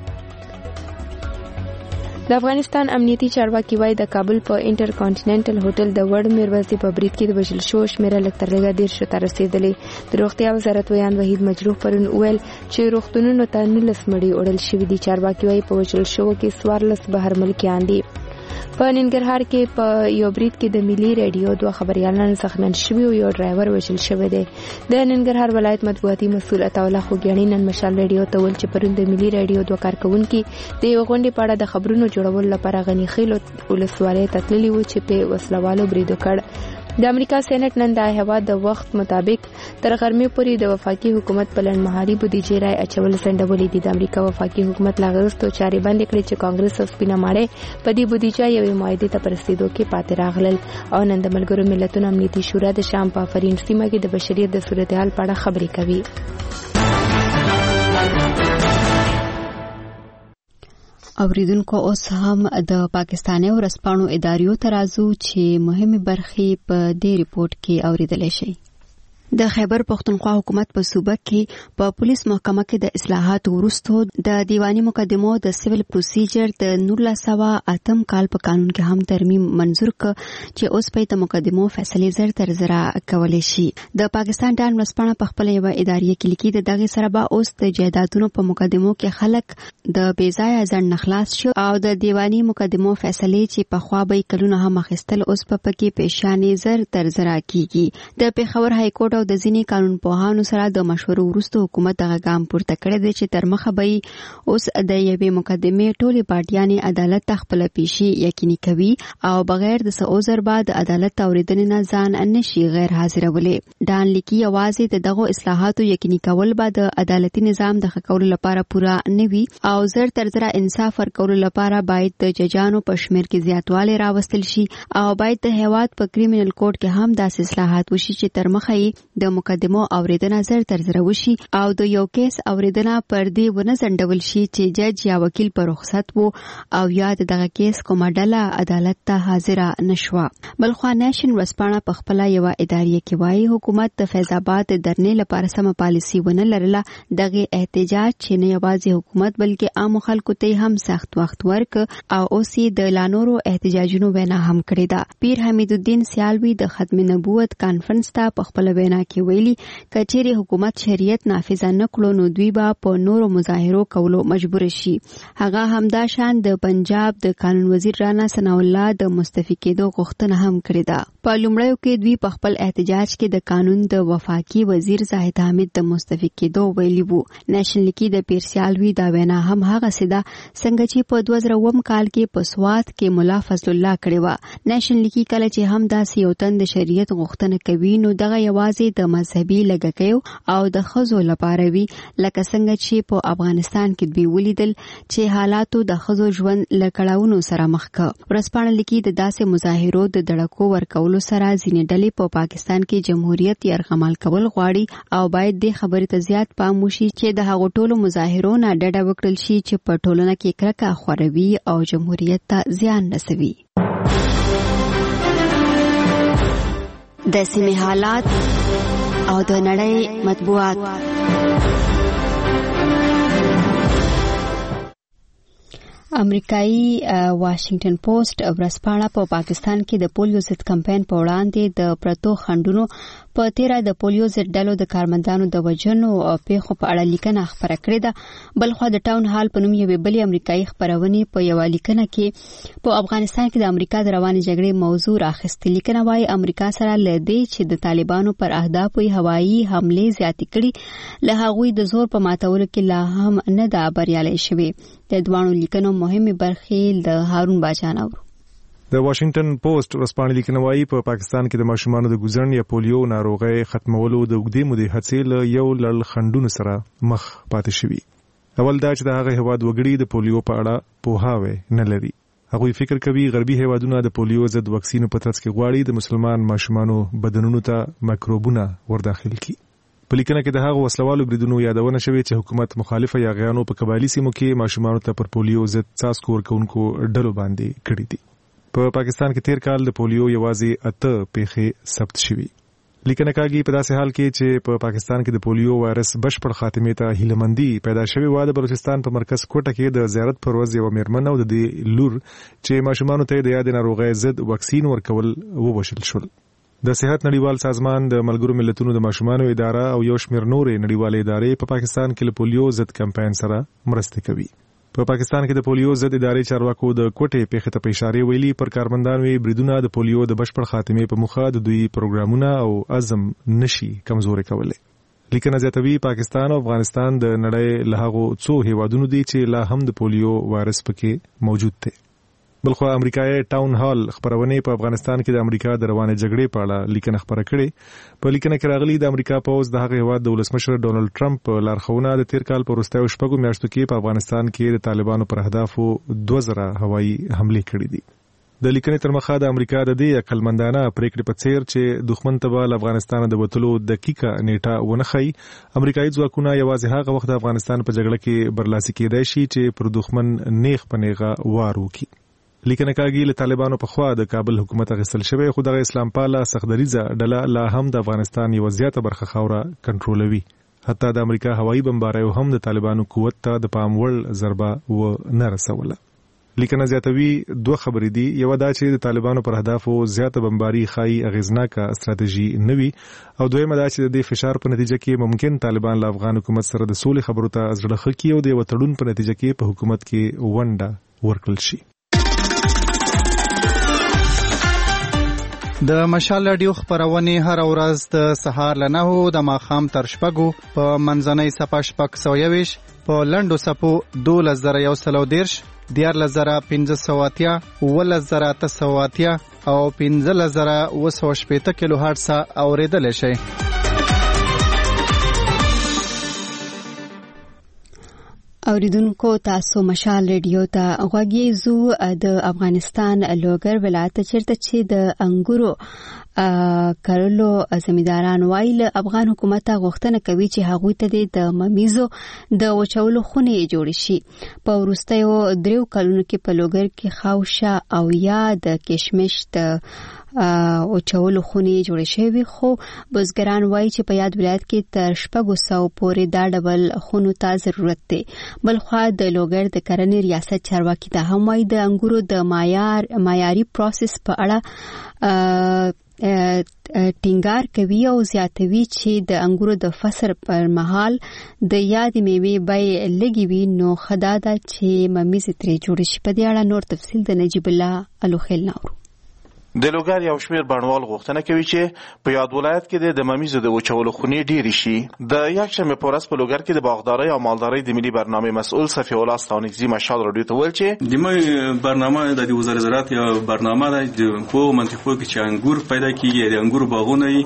د افغانستان امنیتي چارواکي وايي د کابل په انټر کانټیننټل هوټل د وړ میروزي په برید کې د وژل شو شمیره لکترلګه ډیر شو تر رسیدلې. د روغتیا وزارت ویان وحید مجروح پرون ویل چې روغتونونو ته 19 مړي وړل شوي دي. چارواکي وايي په وژل شو کې 14 بهر ملکیان دي. په ننګرهار کې په یو برید کې د ملي ریډیو 2 خبريالان زخمیان شوي او یو ډرایور وژل شوی دی. د ننګرهار ولایت مطبوعاتي مسؤل عطاالله خوګیاڼي نن مشال ریډیو ته ویل چې پرون د ملي ریډیو 2 کارکونکو د یو غونډې په اړه د خبرونو جوړول لپاره غنی خیل ولسوالۍ ته تللي و چې په وسلوالو برید وکړ. د امریکا سېنات نن د هیواد د وخت مطابق تر غرمې پورې د وفاقي حکومت په لړمحالي بودیجې رای اچول ځنډولې دي. د امریکا وفاقي حکومت لاغرستو چارې بندې کړې چې کانګرس او سپینه ماړې په دې بودیجه یوې معاهدې ته پرسیدو کې پاتې راغلل. او نن د ملګرو ملتونو امنیتي شورا د شام په افرین سیمه کې د بشریت د صورتحال په اړه خبرې کوي. اوریدونکو اوس هم د پاکستاني ورسپانو اداریو ترازو چې مهمه برخې په دې ریپورت کې اوریدل شي. د خیبر پختونخوا حکومت په صوبه کې په پولیس محکمه کې د اصلاحات وروسته د دیوانی مقدمو د سیویل پروسیجر د 1908 کال په قانون کې هم ترمیم منظور ک چې اوس په د مقدمو فیصله زر تر زرا کولای شي. د پاکستان ډان ورسپانه په خپل یو اداري کې لیکي د دغه سره به اوس د جایدادونو په مقدمو کې خلک د بیځای ځن نخلاص شو او د دیوانی مقدمو فیصله چې په خوا به کلونه هم اخیستل اوس په پکې پېښانې زر تر زرا کیږي. د پیښور های کورټ د ځینې قانون پوهانو سره د مشورو وروسته حکومت دغه ګام پورته کړی دی چې تر مخه به اوس د یوې مقدمې ټولې پارټیانې عدالت ته خپل پیشي یقیني کوي او بغیر د څه عذر بعد عدالت اوریدنې نه ځان نشي غیر حاضرولې. ډان لیکي یوازې د دغه اصلاحاتو یقیني کول به د عدالتي نظام د ښه کولو لپاره پوره نه وي او زر تر زره انصاف ورکولو لپاره باید د ججانو په شمیر کې زیاتوالی راوستل شي او باید د هیواد په کریمینل کوډ کې هم داسې اصلاحات وشي چې تر مخه یې د مقدمو اوریدنه زر تر زره وشي او د یو کیس اوریدنه پر دې ونه ځنډول شي چې جج یا وکیل په رخصت وو او یا دغه کیس کومه ډله عدالت ته حاضر نشوه. بلخوا نېشن ورسپانه په خپل یو اداري کې وایي حکومت د فیض آباد د درنې لپاره سم پالیسی ونه لرله. دغه احتجاج چې نه یوازې حکومت بلکې عام خلکو ته هم سخت وخت ورک او اوس د لانورو احتجاجونو وینا هم کړې ده. پیر حمید الدین سیالوی د ختم نبوت کانفرنس ته په خپل وینا کې ویلي کچېری حکومت شریعت نافذ نه کړو نو دوی به په نورو مظاهرو کولو مجبور شي. هغه همدا شان د پنجاب د قانون وزیر رانا ثنا الله د مستعفي کېدو غوښتنه هم کړې ده. په لومړیو کې دوی په خپل احتجاج کې د قانون د وفاقي وزیر زاهد حامد د مستعفي کېدو ویلي وو. نېشنل کې د پیر سیالوی دا وینا هم هغه سیده څنګه چې په 2009 کال کې په سوات کې مولا فضل الله کړې و. نېشنل کې کله چې هم داسې یو تند شریعت غوښتنه کوي نو دغه یوازې د مذهبي لږکیو او د ښځو لپاره وي لکه څنګه چې په افغانستان کې دوی ولیدل چې حالاتو د ښځو ژوند له کړاوونو سره مخ کړ. ورځپاڼه لیکي د داسې مظاهرو د دړکو ورکولو سره ځینې ډلې په پاکستان کې جمهوریت یرغمال کول غواړي او باید د خبرې ته زیات پام وشي چې د هغو ټولو مظاهرو نه ډډه وکړل شي چې په ټولنه کې کرکه خوروي او جمهوریت ته زیان رسوي. د سیمې حالات او د نړۍ مطبوعات. امریکایي واشنگټن پوسټ ورځپاڼه په پاکستان کې د پولیو ضد کمپاین په وړاندې د پرتو خنډونو په تیره د پولیو ضد ډلو د کارمندانو د وژنو او پیښو په اړه لیکنه خپره کړې ده. بلخوا د ټاون هال په نوم یوې بلې امریکایي خپرونې په یوه لیکنه کې په افغانستان کې د امریکا د روانې جګړې موضوع راخیستې. لیکنه وايي امریکا سره له دې چې د طالبانو پر اهدافو هوایي حملې زیاتې کړي له هغوی د زور په ماتولو کې لا هم نه ده بریالۍ شوې. د دوانو لیکنو مهمه برخې د هارون باچا نور. د واشنگټن پوسټ ورځپاڼه لیکنه وايي په پاکستان کې د ماشومانو د ګوزن یا پولیو ناروغي ختمولو د وګړي مودې هڅې له یو لړ خنډونو سره مخ پاتې شوي. اول دا چې د هغه هواد وګړي د پولیو په اړه پوهاوی نه لري. هغوی فکر کوي غربي هیوادونه د پولیو ضد واکسینو په ترڅ کې غواړي د مسلمان ماشومانو بدنونو ته میکروبونه ورداخل کړي. په لیکنه کې د هغو وسلوالو بریدونو یادونه شوې چې حکومت مخالفه یاغیانو په قبایلی سیمو کې ماشومانو ته پر پولیو ضد څاڅکو ورکوونکو ډلو باندې کړي دي. په پاکستان کې تیر کال د پولیو یوازې 8 پیښې ثبت شوې. لیکنه کاږي په داسې حال کې چې په پاکستان کې د پولیو وایرس بشپړ خاتمه ته هیلمندي پیدا شوې و. د بلوچستان په مرکز کوټه کې د زیارت پر ورځ یو میرمن او د دې لور چې ماشومانو ته د یاد ناروغي ضد واکسین ورکول ووشل شول. د صحت نړیوال سازمان د ملګرو ملتونو د ماشومانو اداره او یو شمېر نورې نړیوالې ادارې په پاکستان کې له پولیو ضد کمپاین سره مرسته کوي. په پاکستان کې د پولیو ضد ادارې چارواکو د کوټې پیښې ته په اشاره ویلي پر کارمندانو بریدونه د پولیو د بشپړ خاتمه په مخه د دوی پروګرامونه او عزم نشي کمزوري کولای. لیکنه زیاتوي پاکستان او افغانستان د نړۍ له هغو څو هیوادونو دي چې لا هم د پولیو وایرس پکې موجود دی. بلخو امریکایي ټاون هال خبرونه په افغانستان کې د امریکا د روانې جګړې په اړه لیکنه خبره کړې. په لیکنه کې راغلي د امریکا پوز د هغه هیواد د ولسمشر ډونالد ټرمپ په لارښوونه د تیر کال په وروستیو شپږو میاشتو کې په افغانستان کې د طالبانو پر اهدافو 2000 هوایي حملې کړې دي. د لیکنې تر مخه د امریکا د دې عقلمندانه پریکړې په څیر چې دښمن ته به افغانستان د وټلو دقیقه نیټه ونخي، امریکایي ځواکونه یوازې هغه وخت د افغانستان په جګړه کې برلاسي کېدای شي چې پر دښمن نیغ په نیغه وار وکړي. لیکنه کاږي له طالبانو په خوا د کابل حکومت غسل شوی خو د اسلام پاله سخدریزه ډله لا هم د افغانستان یو زیاته برخه خاوره کنټرولوي. حتی د امریکا هوایي بمباریو هم د طالبانو قوت ته د پام وړ ضربه و نه رسوله. لیکنه زیاتوي دوه خبرې دي. یو دا چې د طالبانو پر اهدافو زیاته بمباری خای اغیزناکه استراتیژي نوي او دویمه دا چې د فشار په نتیجه کې ممکن طالبان له افغان حکومت سره د سولې خبرو ته زړه خکې او د وټړون په نتیجه کې په حکومت کې ونډه ورکړل شي. د مشال رادیو خبرونه هر ورځ د سهار له 9 د ماښام تر 6 په منځنۍ صفه 620 په لندو صفو 2110 14580 11880 او 15980 کیلو هرتز اوریدل شي. اوریدونکو تاسو مشال ریډیو ته غوږی زو د افغانستان لوګر ولایت چیرته چې د انګورو کارلو زمینداران وایي افغان حکومت غوښتنه کوي چې هغوی ته د ممیزو د وچولو خونې جوړ شي. په وروستیو 3 کلونو کې په لوګر کې خاوشه او یا د کشمش د وچولو خونې جوړ شوی خو بزګران وایي چې په یاد ولایت کې تر 600 پورې دا ډبل خونو ته ضرورت دی. بلخوا د لوګر د کرنې ریاست چارواکي دا هم وایي د انګورو د معیاري پروسس په اړه ټینګار کوي او زیاتوي چې د انګورو د فصل پر مهال د یاد میوې بیه لګي وي نو خدا دا چې ممیز ترې جوړ شي. په دې اړه نور تفصیل د نجیب الله الوخیل نورو. د لوګر یو شمېر بڼوال غوښتنه کوي چې په یاد ولایت کې د ممیزو د وچولو خونې ډېرې شي. د یکشنبې په ورځ په لوګر کې د باغدارۍ او مالدارۍ د ملي برنامې مسئول صفی الله استانکزی مشال رادیو ته وویل چې د مې برنامه د وزارت زراعت یا برنامه د په منطقو کې چې انګور پیدا کیږي د انګور باغونه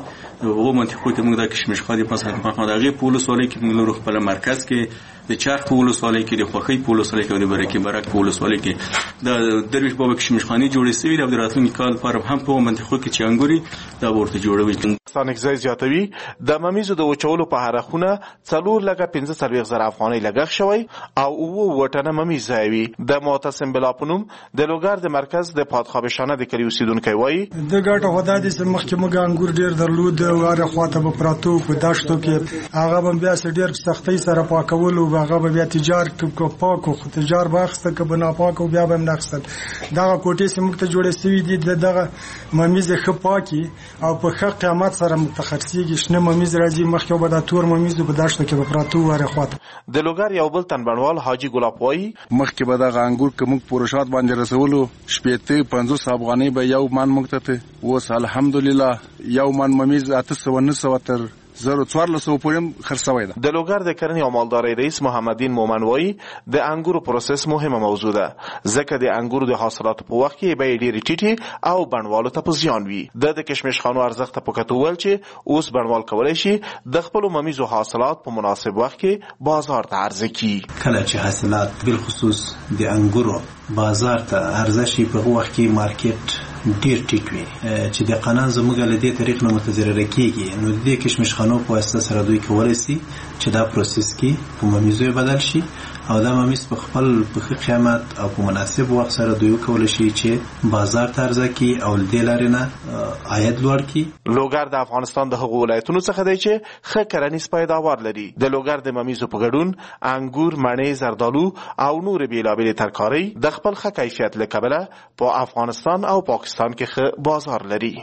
هغه منطقو ته موږ د کشمش خادي پس هغه په ولسوالۍ کې موږ لرو خپل مرکز کې د چارخ په ولسوالۍ کې د خوخۍ په ولسوالۍ کې د برکې برک په ولسوالۍ کې د درویش بابا کشمش خاني جوړې سوي د راتلونکي کال لپاره هم په منطقو کې چې انګوري دا ورته جوړوي. ستانکزی زیاتوي د ممیزو د وچولو په هر خونه 4,15,000 افغانۍ لګښت شوی او 9 ممیز ځایوي. د معتصم بلا پنوم د لوګر د مرکز د پادخابشانه د کلی اوسیدونکو وایي د ګټه خدای دې چې مخکې موږ انګور ډیر درلود واره خواته په پراتو په داشتو کې هغه بیا ډیر سختۍ سره پاکول او هغه بیا تجارت کو پاکو تجار باخسته ک بنا پاکو بیا به نخسل دغه کوټې چې موږ ته جوړې سوي دي دغه ممیز خ پاکي او په ښه قیمت سره متخرسيږي شنه ممیز راځي مخکې به د تور ممیز په داشتو کې په پراتو واره خواته. د لوګر یو بل تنبنوال حاجی ګلاب وایي مخکې به دغه انګور کوم پروشات باندې رسولو 50 افغانۍ به یو من موږ ته اوس الحمدلله یو من ممیز 800 تر 1400 پورې خرڅوي ده. د لوګر د کرنې او مالدارۍ رئیس محمدین مومن وایي د انګورو پروسس مهمه موضوع ده ځکه د انګورو د حاصلاتو په وخت کې به ډېری ټیټي او بڼوالو ته په زیان وي. د کشمش خانو ارزښت په کتو ول چې اوس بڼوال کولای شي د خپل ممیزو حاصلات په مناسب وخت کې بازار ته عرضه کړي. کله چې حاصلات بالخصوص د انګورو بازار ته عرضه شي په وخت کې مارکیټ ډیر ټیټ وي چې د قانون زموږ له دې طریق نه متضرر کیږي نو د کشمش خانو په واسطه سره دوی کولای شي چې دا پروسس کې په ممیزو بدل شي او دا ممیز په خپل په قیمت او په مناسب وخت سره دوی کولای شي چې بازار ته عرضه کړي او د لارې نه عاید لوړ کړي. لوګر د افغانستان د هغو ولایتونو څخه دی چې ښه کرنیز پیداوار لري. د لوګر د ممیزو په ګډون انګور، مڼې، زردالو او نور بیلابیلې ترکارۍ د خپل ښه کیفیت له کبله په افغانستان او پاکستان کې ښه بازار لري.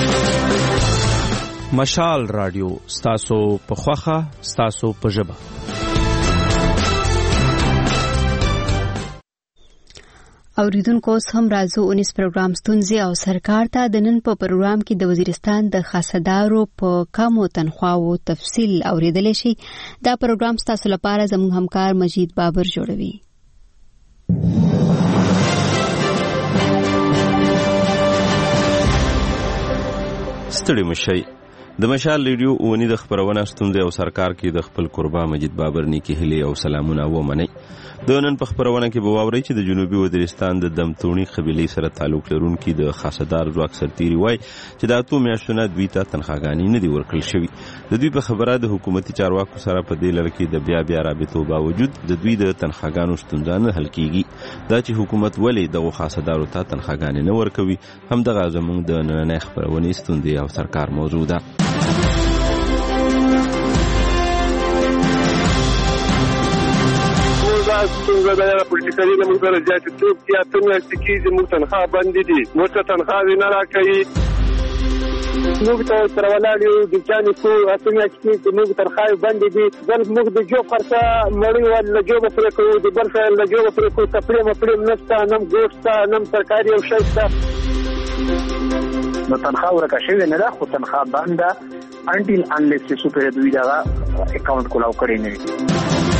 مشال رادیو ستاسو په خوخه ستاسو په ژبه. اوریدونکو اوس هم راځو 19 پروګرام ستونزې او سرکار ته د نن په پروګرام کې د وزیرستان د خاصدارو په کمو تنخواو تفصیل اوریدل شي. دا پروګرام ستاسو لپاره زموږ همکار مجید بابر جوړوي. ستړي مشي د مشال ریډیو اونی د خبرونه ستونزې او سرکار کې د خپل قربا مجید بابر نیکی هلي او سلامونه ومني. د نن په خبرونه کې به واوري چې د جنوبي وزیرستان د دمتونی قبيله سره تعلق لرونکي د خاصدار ځواک سرتيري وای چې د اتو میاشتونو دوی ته تنخواګانی نه دی ورکړل شوی. د دوی په خبره د حکومتي چارواکو سره په دې لړ کې د بیا رابطو باوجود د دوی د تنخواګانو ستونزه نه حل کیږي. دا چې حکومت ولې د خاصدارو ته تنخواګانی نه ورکوي هم د غازمون د نن خبرونه ستونزې او سرکار موضوع ده. څنګه دا پولیټیکالي موږ سره زیات څوک چې اتنه سکیږي موږ تنخوا باندې دي موږ ته تنخوا نه راکړي موږ ته تر ولاړو د چاني کو اتنه چې موږ تنخوا باندې دي ځل موږ د جو خرڅه مړی ول جو پر کو د بل څه له جو پر کو تپلم نشته نم ګوښتا نم سرکاري او شایسته نو تنخوا ورکه شوی نه ده خو تنخوا باندې انټیل انلیس چې سپر دوی دا اکاونټ کولاو کړی نه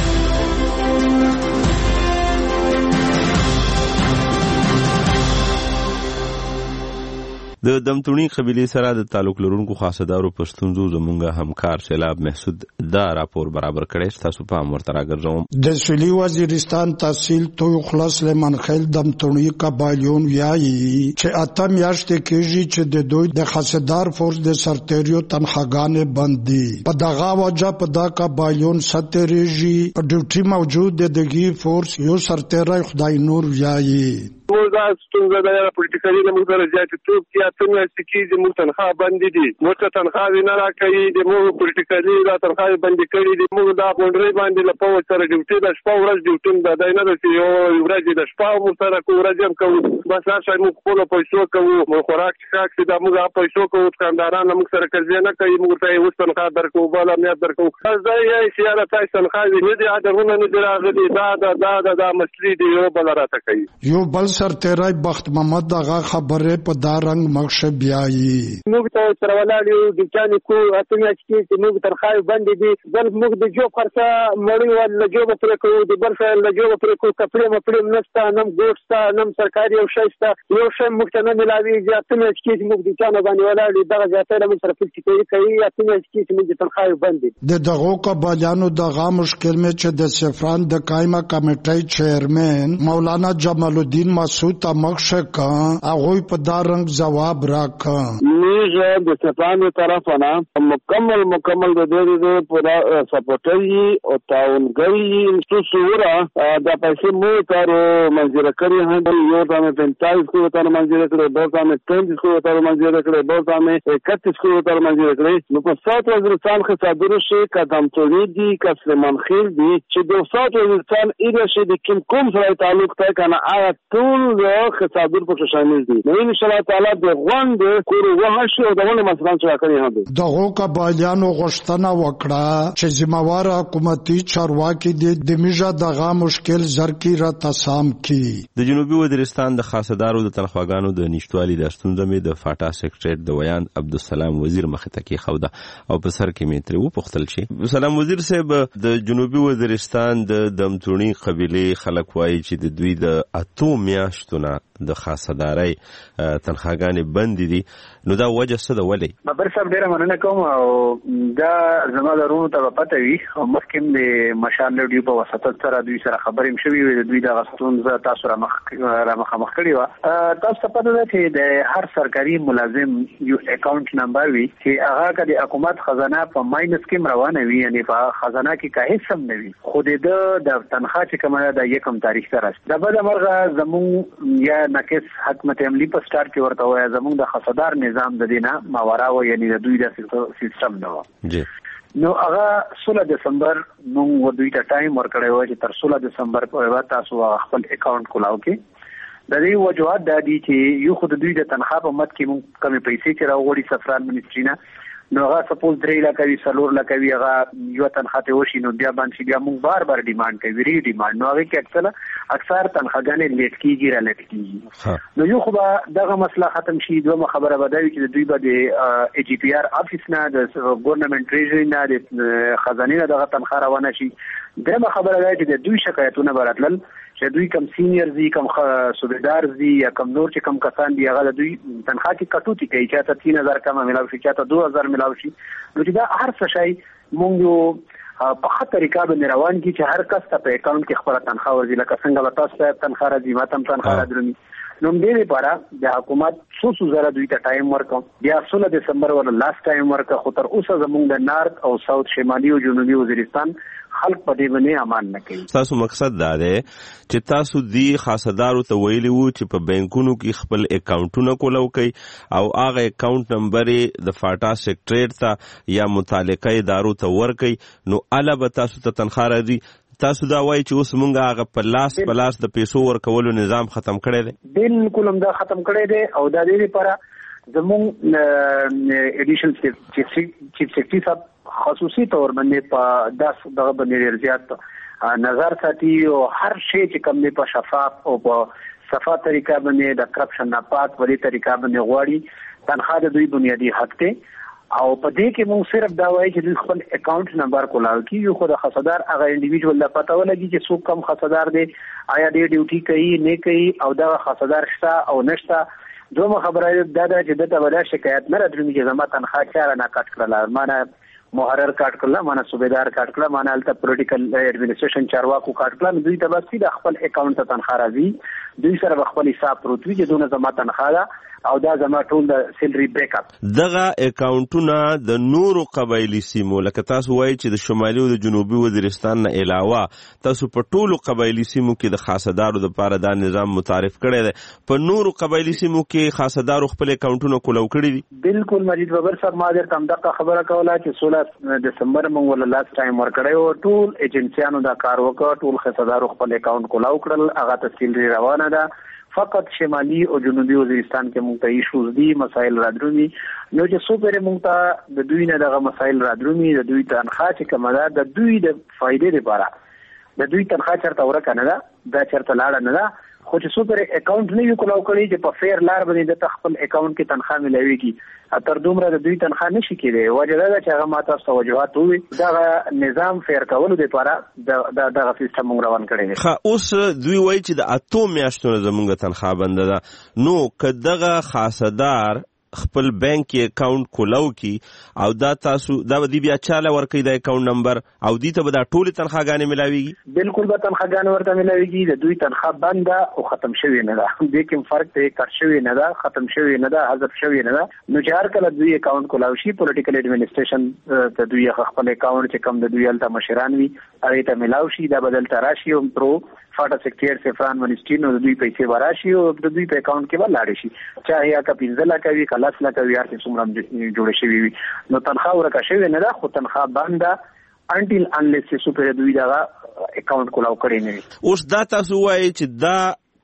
د دمتونی قبيله سره د تعلق لرونکو خاصدارو پښتونزو زمونږه همکار سیلاب محسود دا راپور برابر کړي تاسو په امر تر راګرځوم. د سویلي وزیرستان تحصیل تو خلاص لمن خیل دمتونی قبایلون ویایي چې اتم میاشتې کېږي چې د دوی د خاصدار فورس د سرتیریو تنخواګانې بندي په دغه وجه په دا قبایلون ستریږي په ډیوټي موجود د دغه فورس یو سرتیری خدای نور ویایي موږ دا څنګه دا پولیټیکالي موږ سره زیات څوک چې اتنه سکیږي موږ تنخوا باندې دي موږ ته تنخوا نه راکړي د موږ پولیټیکالي دا تنخوا باندې کړي دي موږ دا باندې باندې له پوه سره ډیوټي د شپه ورځ ډیوټي دا داینه د یو ورځ د شپه موږ سره کو ورځ هم کوو بس هر موږ خپل پیسو کوو موږ خوراک چې دا موږ پیسو کوو کانداران موږ سره کړي نه کوي موږ ته اوس تنخوا درکو بل امنیت درکو دا یې سیاره تاسو تنخوا نه دي اډرونه نه دي راغلي دا مسلې دی یو بل راته کوي یو بل سرتیری بخت محمد دغه خبره په دا رنګ مخشه بیایي. موږ ته سره ولاړ یو د چانې کو اته میاشتې چې موږ تنخواه بندې دي بل موږ د جوب خرڅه مړی ول له جوبه پرې کوو د بل شی له جوبه پرې کوو کپړې مپړې نشته نم ګوټ شته نم سرکاري یو شی شته یو شی موږ ته نه ملاویږي اته میاشتې چې موږ د چانه باندې ولاړ یو دغه زیاتره موږ سره فکر کوي اته میاشتې چې موږ د تنخواه بندې د دغو قبایانو دغه مشکل مې چې د سفران د قائمه کمیټې چیرمن مولانا جمال الدین مسعود مخشه کا هغه په دا رنګ جواب راکا. موږ د سفران طرف نه مکمل د دې پورا سپورټري او تعاونګري څوره د پیسې مو تر منځره کړی هم یو ځامه 45 کو تر منځره کړی بل ځامه 30 کو تر منځره کړی بل ځامه 31 کو تر منځره کړی نو په 7 وزیرستان خصادر شي قدم تولی دي کسلمان خیل دي چې د 7 وزیرستان ایله شي د کوم سره تعلق ته کنه آیا ټول خصادر په شامل دي نو ان شاء الله تعالی د غوند کور وحش او دغه مثلا چې کړی هم دغه قبایانو غشتنه وکړه چې ذمہوار حکومتي چارواکي د میجا دغه مشکل زرکی را تسام کی. د جنوبي وزیرستان د خاصدارو د تنخواګانو د نشټوالي د ستونزې مې د فاټا سیکریټریټ د ویان عبدالسلام وزیر مخه ته کې خوده او په سر کې مې تر و پختل شي. سلام وزیر صاحب د جنوبي وزیرستان د دمتونی قبيله خلک وایي چې د دوی د اتو میاشتونه د خاصداري تنخواګانې بند دي نو دا وجه څه ده ولې؟ ببر صاحب ډیره مننه کوم او دا زما درونو ته پته وي او مخکې د مشال ریډیو په واسطه سره دوی سره خبرې مشوي د دوی د غستونزه تاسو را مخ کړی و تاسو ته پته ده چې د هر سرکاري ملازم یو اکاونټ نمبر وي چې هغه د حکومت خزانه په ماینس کې روانه وي یعنی په خزانه کې کا هیڅ هم نه وي خو د تنخواه چې کومه د یکم تاریخ سره د بل مرغه زمو یا ناقص حکومت عملی په سٹارټ کې ورته وای زموږ د خصدار نظام د دینه ماورا و یعنی د دوی د سیستم نو جی نو هغه 16 دسمبر موږ دوی ته ټایم ورکړی و چې تر 16 دسمبر پورې تاسو خپل اکاونټ کولاو کې د دې وجوهات د دې چې یو خود دوی د تنخواه په مت کې موږ کمی پیسې چې راوړي سفران منیسټری نه نو هغه سپوز 3 لکه وی سلور لکه وی هغه یو تنخواه وشي نو بیا باندې بیا موږ بار ډیماند کوي ری ډیماند نو هغه کې اکثر تنخواهګانې لیټ کیږي را لیټ کیږي نو یو خو دغه مسله ختم شي دوه خبره بدوي چې دوی به د ای جی پی آر افیس نه د ګورنمنت ټریجری نه د خزانه نه دغه تنخواه روانه شي دغه خبره ده چې د دوی شکایتونه براتل چې دوی کم سینیئر دي کم صوبیدار دي یا کم نور چې کم کسان دي هغه دوی تنخواه کې کټوتی کوي چې تا 3000 کم ملاوي شي چې تا 2000 ملاوي شي نو چې دا هر څه شي مونږ په خاطر طریقه باندې روان کی چې هر کس ته په اکاونټ کې خپل تنخواه ورزي لکه څنګه تاسو ته تنخواه راځي ماته تنخواه راځي نو دې لپاره د حکومت څو زره دوی ته ټایم ورکو بیا 16 دسمبر ولا لاست ټایم ورکو خو تر اوسه زمونږ د نارث او ساوث شمالي او جنوبي وزیرستان خلق په دې باندې امان نه کوي. تاسو مقصد دا دی چې تاسو دی خاصدارو ته ویلی وو چې په بانکونو کې خپل اکاونټونه کولو کوي او هغه اکاونټ نمبر د فاټا سیکریټریټ ته یا متعلقه ادارو ته ورکړي نو اله به تاسو ته تنخواه راځي. تاسو دا وایي چې اوس مونږ هغه په لاس د پیسو ورکولو نظام ختم کړی دی؟ بالکل هم دا ختم کړی دی او دا دې لپاره زموږ ایډیشنل چیف سیکریټری صاحب خصوصي تور باندې په دغه باندې زیات نظر ساتي او هر شی چې کوم دی په شفاف او په صفا طریقه باندې د کرپشن نه پاک وړي طریقه باندې غواړي تنخواه د دوی بنیادی حق دی او په دې کې موږ صرف دا وایي چې دوی خپل اکاونټ نمبر کولاو کی یو خو د خصدار هغه انډیویډوال لا پته ولګي چې څوک کم خصدار دی آیا دې ډیوټي کوي نه کوي او دا خصدار شته او نشته دوه خبره دا چې دته ولا شکایت نه راځي چې زما تنخواه چاره نه کټ کړل مانه محرر کاټ کړل مانه صوبیدار کاټ کړل مانه الته پولیټیکل ایڈمنسټریشن چارواکو کاټ کړل دوی ته بس د خپل اکاونټ ته تنخواه راځي دوی سره خپل حساب پروتوي چې دونه زما تنخواه او دا زما ټول د سیلری بیک اپ دغه اکاونټونه د نورو قبایلی سیمو لکه تاسو وایي چې د شمالي او د جنوبي وزیرستان نه علاوه تاسو په ټولو قبایلی سیمو کې د خاصدارو لپاره دا نظام متعارف کړی دی په نورو قبایلی سیمو کې خاصدارو خپل اکاونټونه کولو کړی دي بالکل مجید بابر صاحب ما درته هم دغه خبره کوله چې 16 دسمبر موږ ولا لاست ټایم ورکړی او ټول ایجنسیانو دا کار وکړ ټول خاصدارو خپل اکاونټ کولو کړل هغه ته سیلری روانه ده فقط شمالي او جنوبي وزیرستان کې موږ ته ایشوز دي مسایل رادرومي نو چې څو پرې موږ ته د دوی نه دغه مسایل رادرومي د دوی تنخواه چې کومه ده د دوی د فائدې لپاره د دوی تنخواه چرته ورکه نه ده دا چرته لاړه نه ده خو چې سوپر اکاونټ نه وي کولاو کړی چې په فیر لار باندې د خپل اکاونټ کې تنخواه ملويږي تر دومره د دوی تنخواه نشي کېدی. وجه دا چې هغه ماته تاسو وجوهات وي دا نظام فیر کولو لپاره د سیستم موږ روان کړی دی. خا اوس دوی وایي چې د 8 میاشتو زموږ تنخواه بنده ده نو کداغه خاصدار خپل بانک اکاونټ کولاو کی او دا تاسو دا دی بیا چاله ورکې د اکاونټ نمبر او دی ته به دا ټول تنخواهګانې ملاويږي. بالکل به تنخواهګانې ورته ملاويږي. د دوی تنخواه بنده او ختم شوی نه ده. د کوم فرق دی کټ شوی نه ده ختم شوی نه ده حذف شوی نه ده. نو چې هر کله دوی اکاونټ کولاو شي پولیټیکل ایڈمنسټریشن ته دوی خپل اکاونټ چې کم د دوی الته مشران وي هغه ته ملاو شي دا بدل تراشي او پرو فاټا سیکریټر سفران منسټری نو دوی پیسې وراشي او د دوی په اکاونټ کې ولاړ شي چا یا کا 15 لک وی کلاس لک وی ارته څومره جوړ شي وي نو تنخواه ورکه شوی نه ده خو تنخواه بنده انټل انلیس سوپر دوی دا اکاونټ کولاو کړی نه. اوس دا تاسو وایي چې دا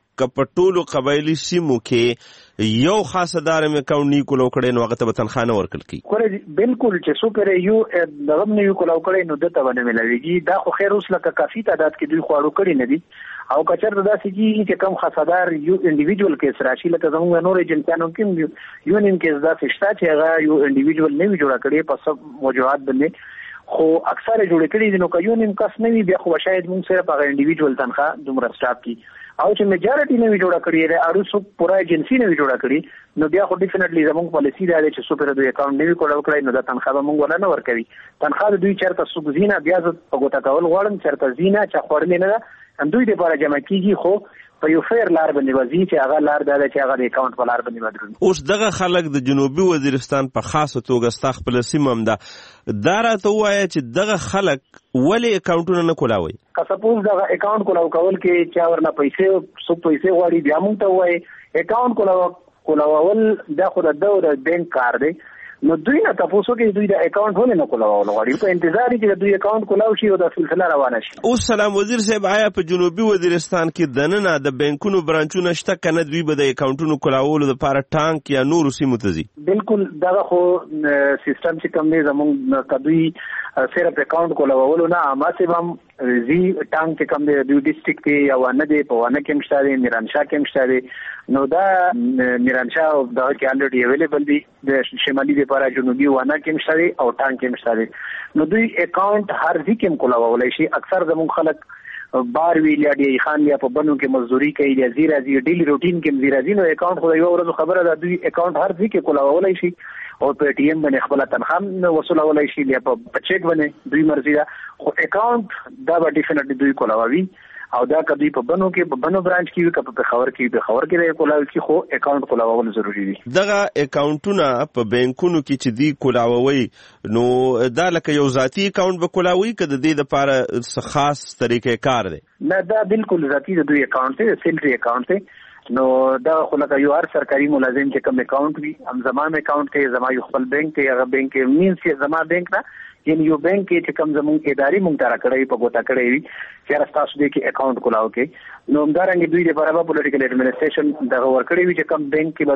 کپټولو قبایلی سیمو کې یو خاصدار مې اکاونټ نه کولاو کړی نو هغه ته تنخواه نه ورکړل کی. بالکل چې سوپر یو دغه نه کولاو کړی نو دته باندې ملويږي. دا خو خیر اوس لکه کافي تعداد کې دوی خوړو کړی نه دي او کچر دا سږي چې کم خاصدار یو انډیویډوال کیس راشي لکه زموږ نور ایجنټانو کې یو نیم کیس دا شته چې هغه یو انډیویډوال نه وی جوړ کړی په سب وجوهات باندې خو اکثر جوړ کړي دي نو که یو نیم کس نه وي بیا خو شاید موږ سره په انډیویډوال تنخواه دومره سټاپ کی او چې میجارټي نه وی جوړ کړی دی اړو سو پورا ایجنسی نه وی جوړ کړی نو بیا خو ډیفینټلی زموږ پالیسی دا دی چې سوپر دوی اکاونټ نه وی کولاو کړی نو دا تنخواه موږ ولا نه ورکوي. تنخواه دوی چرته سوق زینا بیا ز په ګوتا کول غواړم چرته زینا چا خورلې نه ده دوی د لپاره جمع کیږي خو په یو فیر لار باندې وځي چې هغه لار دا چې هغه د اکاونټ په لار باندې ودرون. اوس دغه خلک د جنوبي وزیرستان په خاصه توګه ستا خپل سیمه هم ده دا راته وایي چې دغه خلک ولې اکاونټونه نه کولاوي. که سپوز دغه اکاونټ کولاو کول کې چا ورنه پیسې سو پیسې غواړي بیا موږ ته وایي اکاونټ کولاول دا خو د بانک کار دی نو دوی نه تاسو کې دوی د اکاونټ ونه نه کولاول غواړي په انتظار کې دوی اکاونټ کولاو شي او د سلسله روانه شي. اوس سلام وزیر صاحب آیا په جنوبي وزیرستان کې دننه د بانکونو برانچونه شته کنه دوی به د اکاونټونو کولاولو لپاره ټانک یا نور سیمو ته ځي؟ بالکل دا خو سیستم چې کوم دی زموږ کدوی صرف اکاونټ کولاولو نه اماسه هم زی ټانک چې کوم دی د ډیسټریکټ کې یا ونه دی په ونه کې مشته دی میرانشاه کې مشته دی نو دا میرانشاه دا کې الریډي اویلیبل دی د شمالي لپاره جنوبي ونه کې مشته دی او ټانک کې مشته دی نو دوی اکاونټ هر ځای کې کولاولای شي. اکثر زموږ خلک بار وی لاډي خان یا په بنو کې مزدوري کوي یا زیرا ډیلی روټین کې زیرا نو اکاونټ خو یو ورځ خبره ده دوی اکاونټ هر ځای کې کولاولای شي او په ټي ایم باندې خپل تنخواه وصولولای شي یا په چیک باندې دوی مرزي ده خو اکاونټ دا به ډیفینټلی دوی کولاوي او دا کدی په بنو کې په بنو برانچ کې که په خبر کې کولاوي کې خو اکاونټ کولاول ضروری دي. دغه اکاونټونه په بانکونو کې چې دی کولاوي نو دا لکه یو ذاتی اکاونټ به کولاوي که د دې لپاره خاص طریقې کار دی؟ نه دا بالکل ذاتی د دوی اکاونټ دی سیلری اکاونټ دی نو دا خو لکه یو هر سرکاري ملازم چې کوم اکاونټ وي هم زمام اکاونټ کې زما یو خپل بانک کې هغه بانک کې مینس چې زما بانک نه یعنی یو بانک کې چې کوم زموږ اداري مونږ تر کړی په ګوتا کړی وي چې راستاسو دې کې اکاونټ کولاو کې نو همدارنګه دوی د برابر پولیټیکل ایڈمنسټریشن دا ورکړی وي چې کوم بانک کې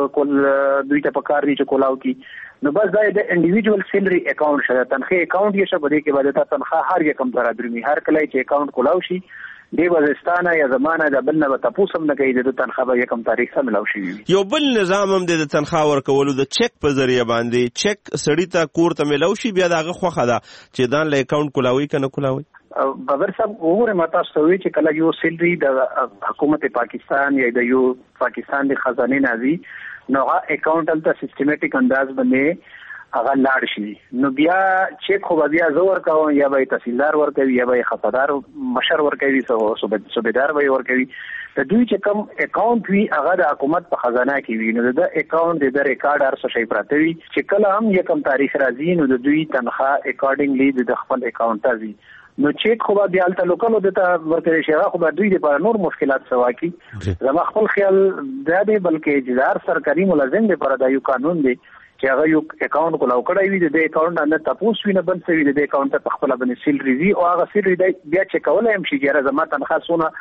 به دوی ته پکار دي چې کولاو کې نو بس دا د انډیویډوال سیلری اکاونټ شته تنخواه اکاونټ یې شته بده کې بعد تنخواه هر یو کم تر درمي هر کله چې اکاونټ کولاو شي دی وزستانه یا زمانه د بل نه تاسو هم نه کوي د تنخواه به یکم تاریخ سم ملاو شي. یو بل نظام هم د تنخواه ورکولو د چک په ذریعہ باندې چک سړی ته کور ته ملاو شي بیا دغه خوخه ده چې دان له اکاونټ کولاوي کنه کولاوي. بابر صاحب وګوره ماته سوي چې کله یو سیلری د حکومت پاکستان یا د یو پاکستان د خزانه نازي نو اکاونټ ته سیستماتیک انداز باندې هغه لاړ شي نو بیا چیک خو بیا زور کاو یا به تحصیلدار ورکوي یا به خطادار مشر ورکوي صوبیدار به ورکوي د دوی چې کوم اکاونټ وی هغه د حکومت په خزانه کې وی نو د اکاونټ د ریکارډ هر څه شي پراته وي چې کله هم یکم تاریخ راځي نو د دوی تنخواه اکارډینګلی د خپل اکاونټ ته وي نو چیک خو بیا الته لوکل د ورکړي شي خو دوی لپاره نور مشکلات سوا کی زما خپل خیال دا دی بلکې جدار سرکاري ملازم لپاره دا یو قانون دی چې هغه یو اکاونټ کولاو کړی وي د اکاونټ نه تاسو وینه بل څه وي د اکاونټ په خپل باندې سیلری وي او هغه سیلری بیا چې کولای هم شي چې زما تنخواه سونه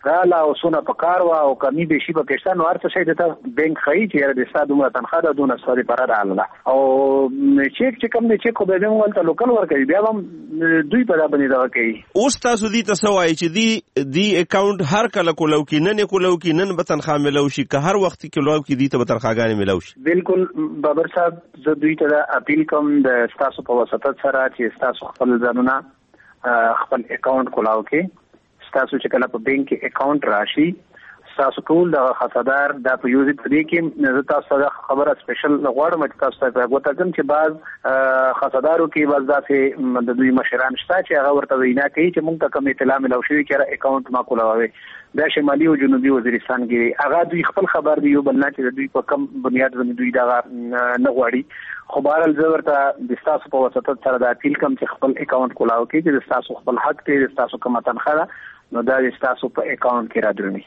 غالا او سونه په کار وا او کمی به شي په پاکستان ورته شي د بانک خای چې د استاد عمر تنخواه د دونه سوري پر رااله او چیک چې کوم نه چیک خو به موږ ولته لوکل ورکړي بیا هم دوی په دا باندې دا کوي. اوس تاسو دې تاسو وایي چې دی اکاونټ هر کله کولو کې نن کولو کې نن به تنخواه ملو شي که هر وخت کې لوو کې دي ته تنخواهګانې ملو شي. بالکل بابر صاحب زه دوی ته اپیل کوم د تاسو په واسطه سره چې تاسو خپل ځانونه خپل اکاونټ کولاو کې تاسو چې کله په بانک کې اکاونټ راشي تاسو ټول د خاطردار د پریوزي په دې کې زه تاسو ته خبره سپیشل غواړم چې تاسو ته وګورم چې بعض خاطردارو کې بعض داسې د دوی مشران شته چې هغه ورته وینا کوي چې موږ ته کوم اطلاع ملو شوی چې اکاونټ ما کولاوي دا شمالي او جنوبي وزیرستان کې هغه دوی خپل خبر دی یو بل نه چې دوی په کم بنیاد باندې دوی دا نه غواړي خو بهرحال زه ورته د تاسو په واسطه سره د اپیل کوم چې خپل اکاونټ کولاو کې چې تاسو خپل حق ته تاسو کومه تنخواه نو دا تاسو په اکاونټ کې راځي.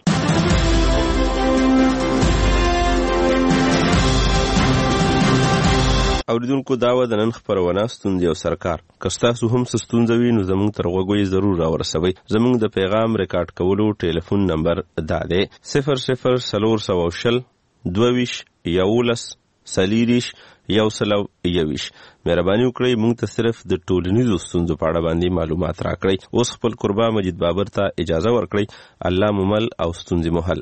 اوریدونکو داوا د نن خبرونه ستوندې او سرکار کستاسو هم ستوندوي نو زموږ تر غوږی ضرور راورسوي. زموږ د پیغام ریکارډ کولو ټلیفون نمبر دا دی 00 22 11 سلیریش یو سلو یویش. مهرباني وکړئ موږ ته صرف د ټولنیزو ستونزو په اړه باندې معلومات راکړئ. اوس خپل قربا مجید بابر ته اجازه ورکړئ. الله ممل او ستونزې محل.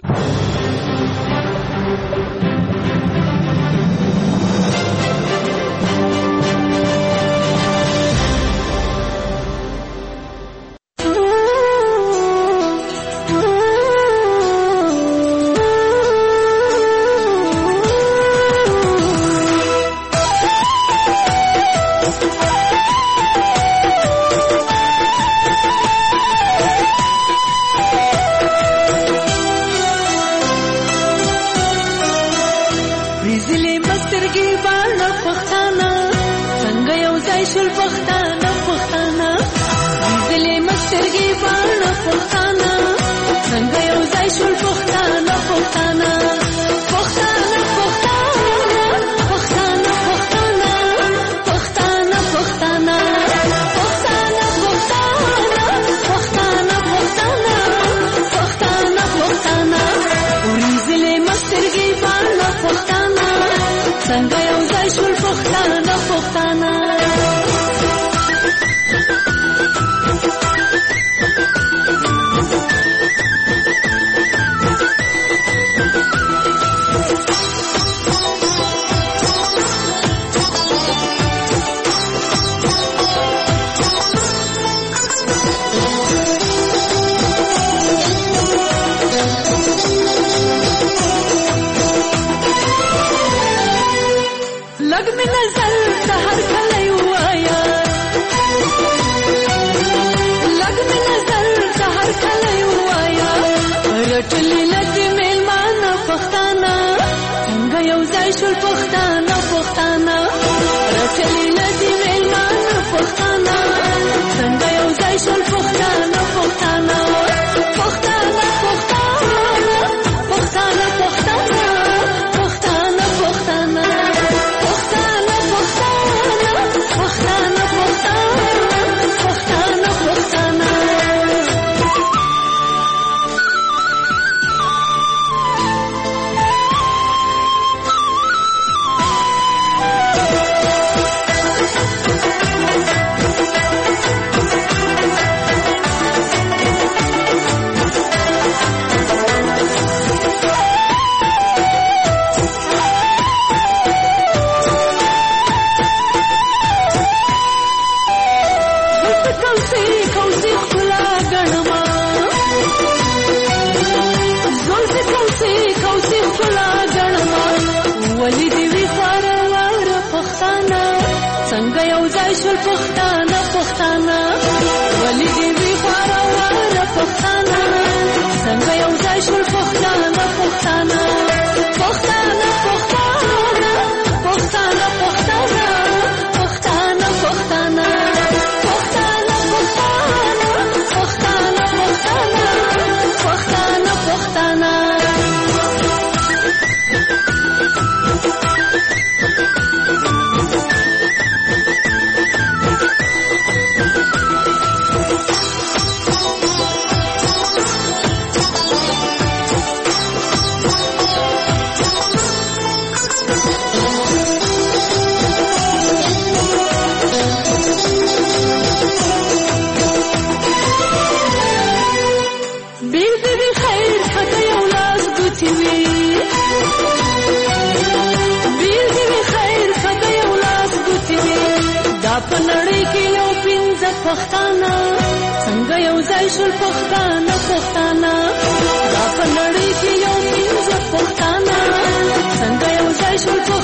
پنړی کې یو پنځه پښتانه څنګه یو ځای شول پښتانه دا پنړی کې یو پنځه پښتانه څنګه یو ځای شول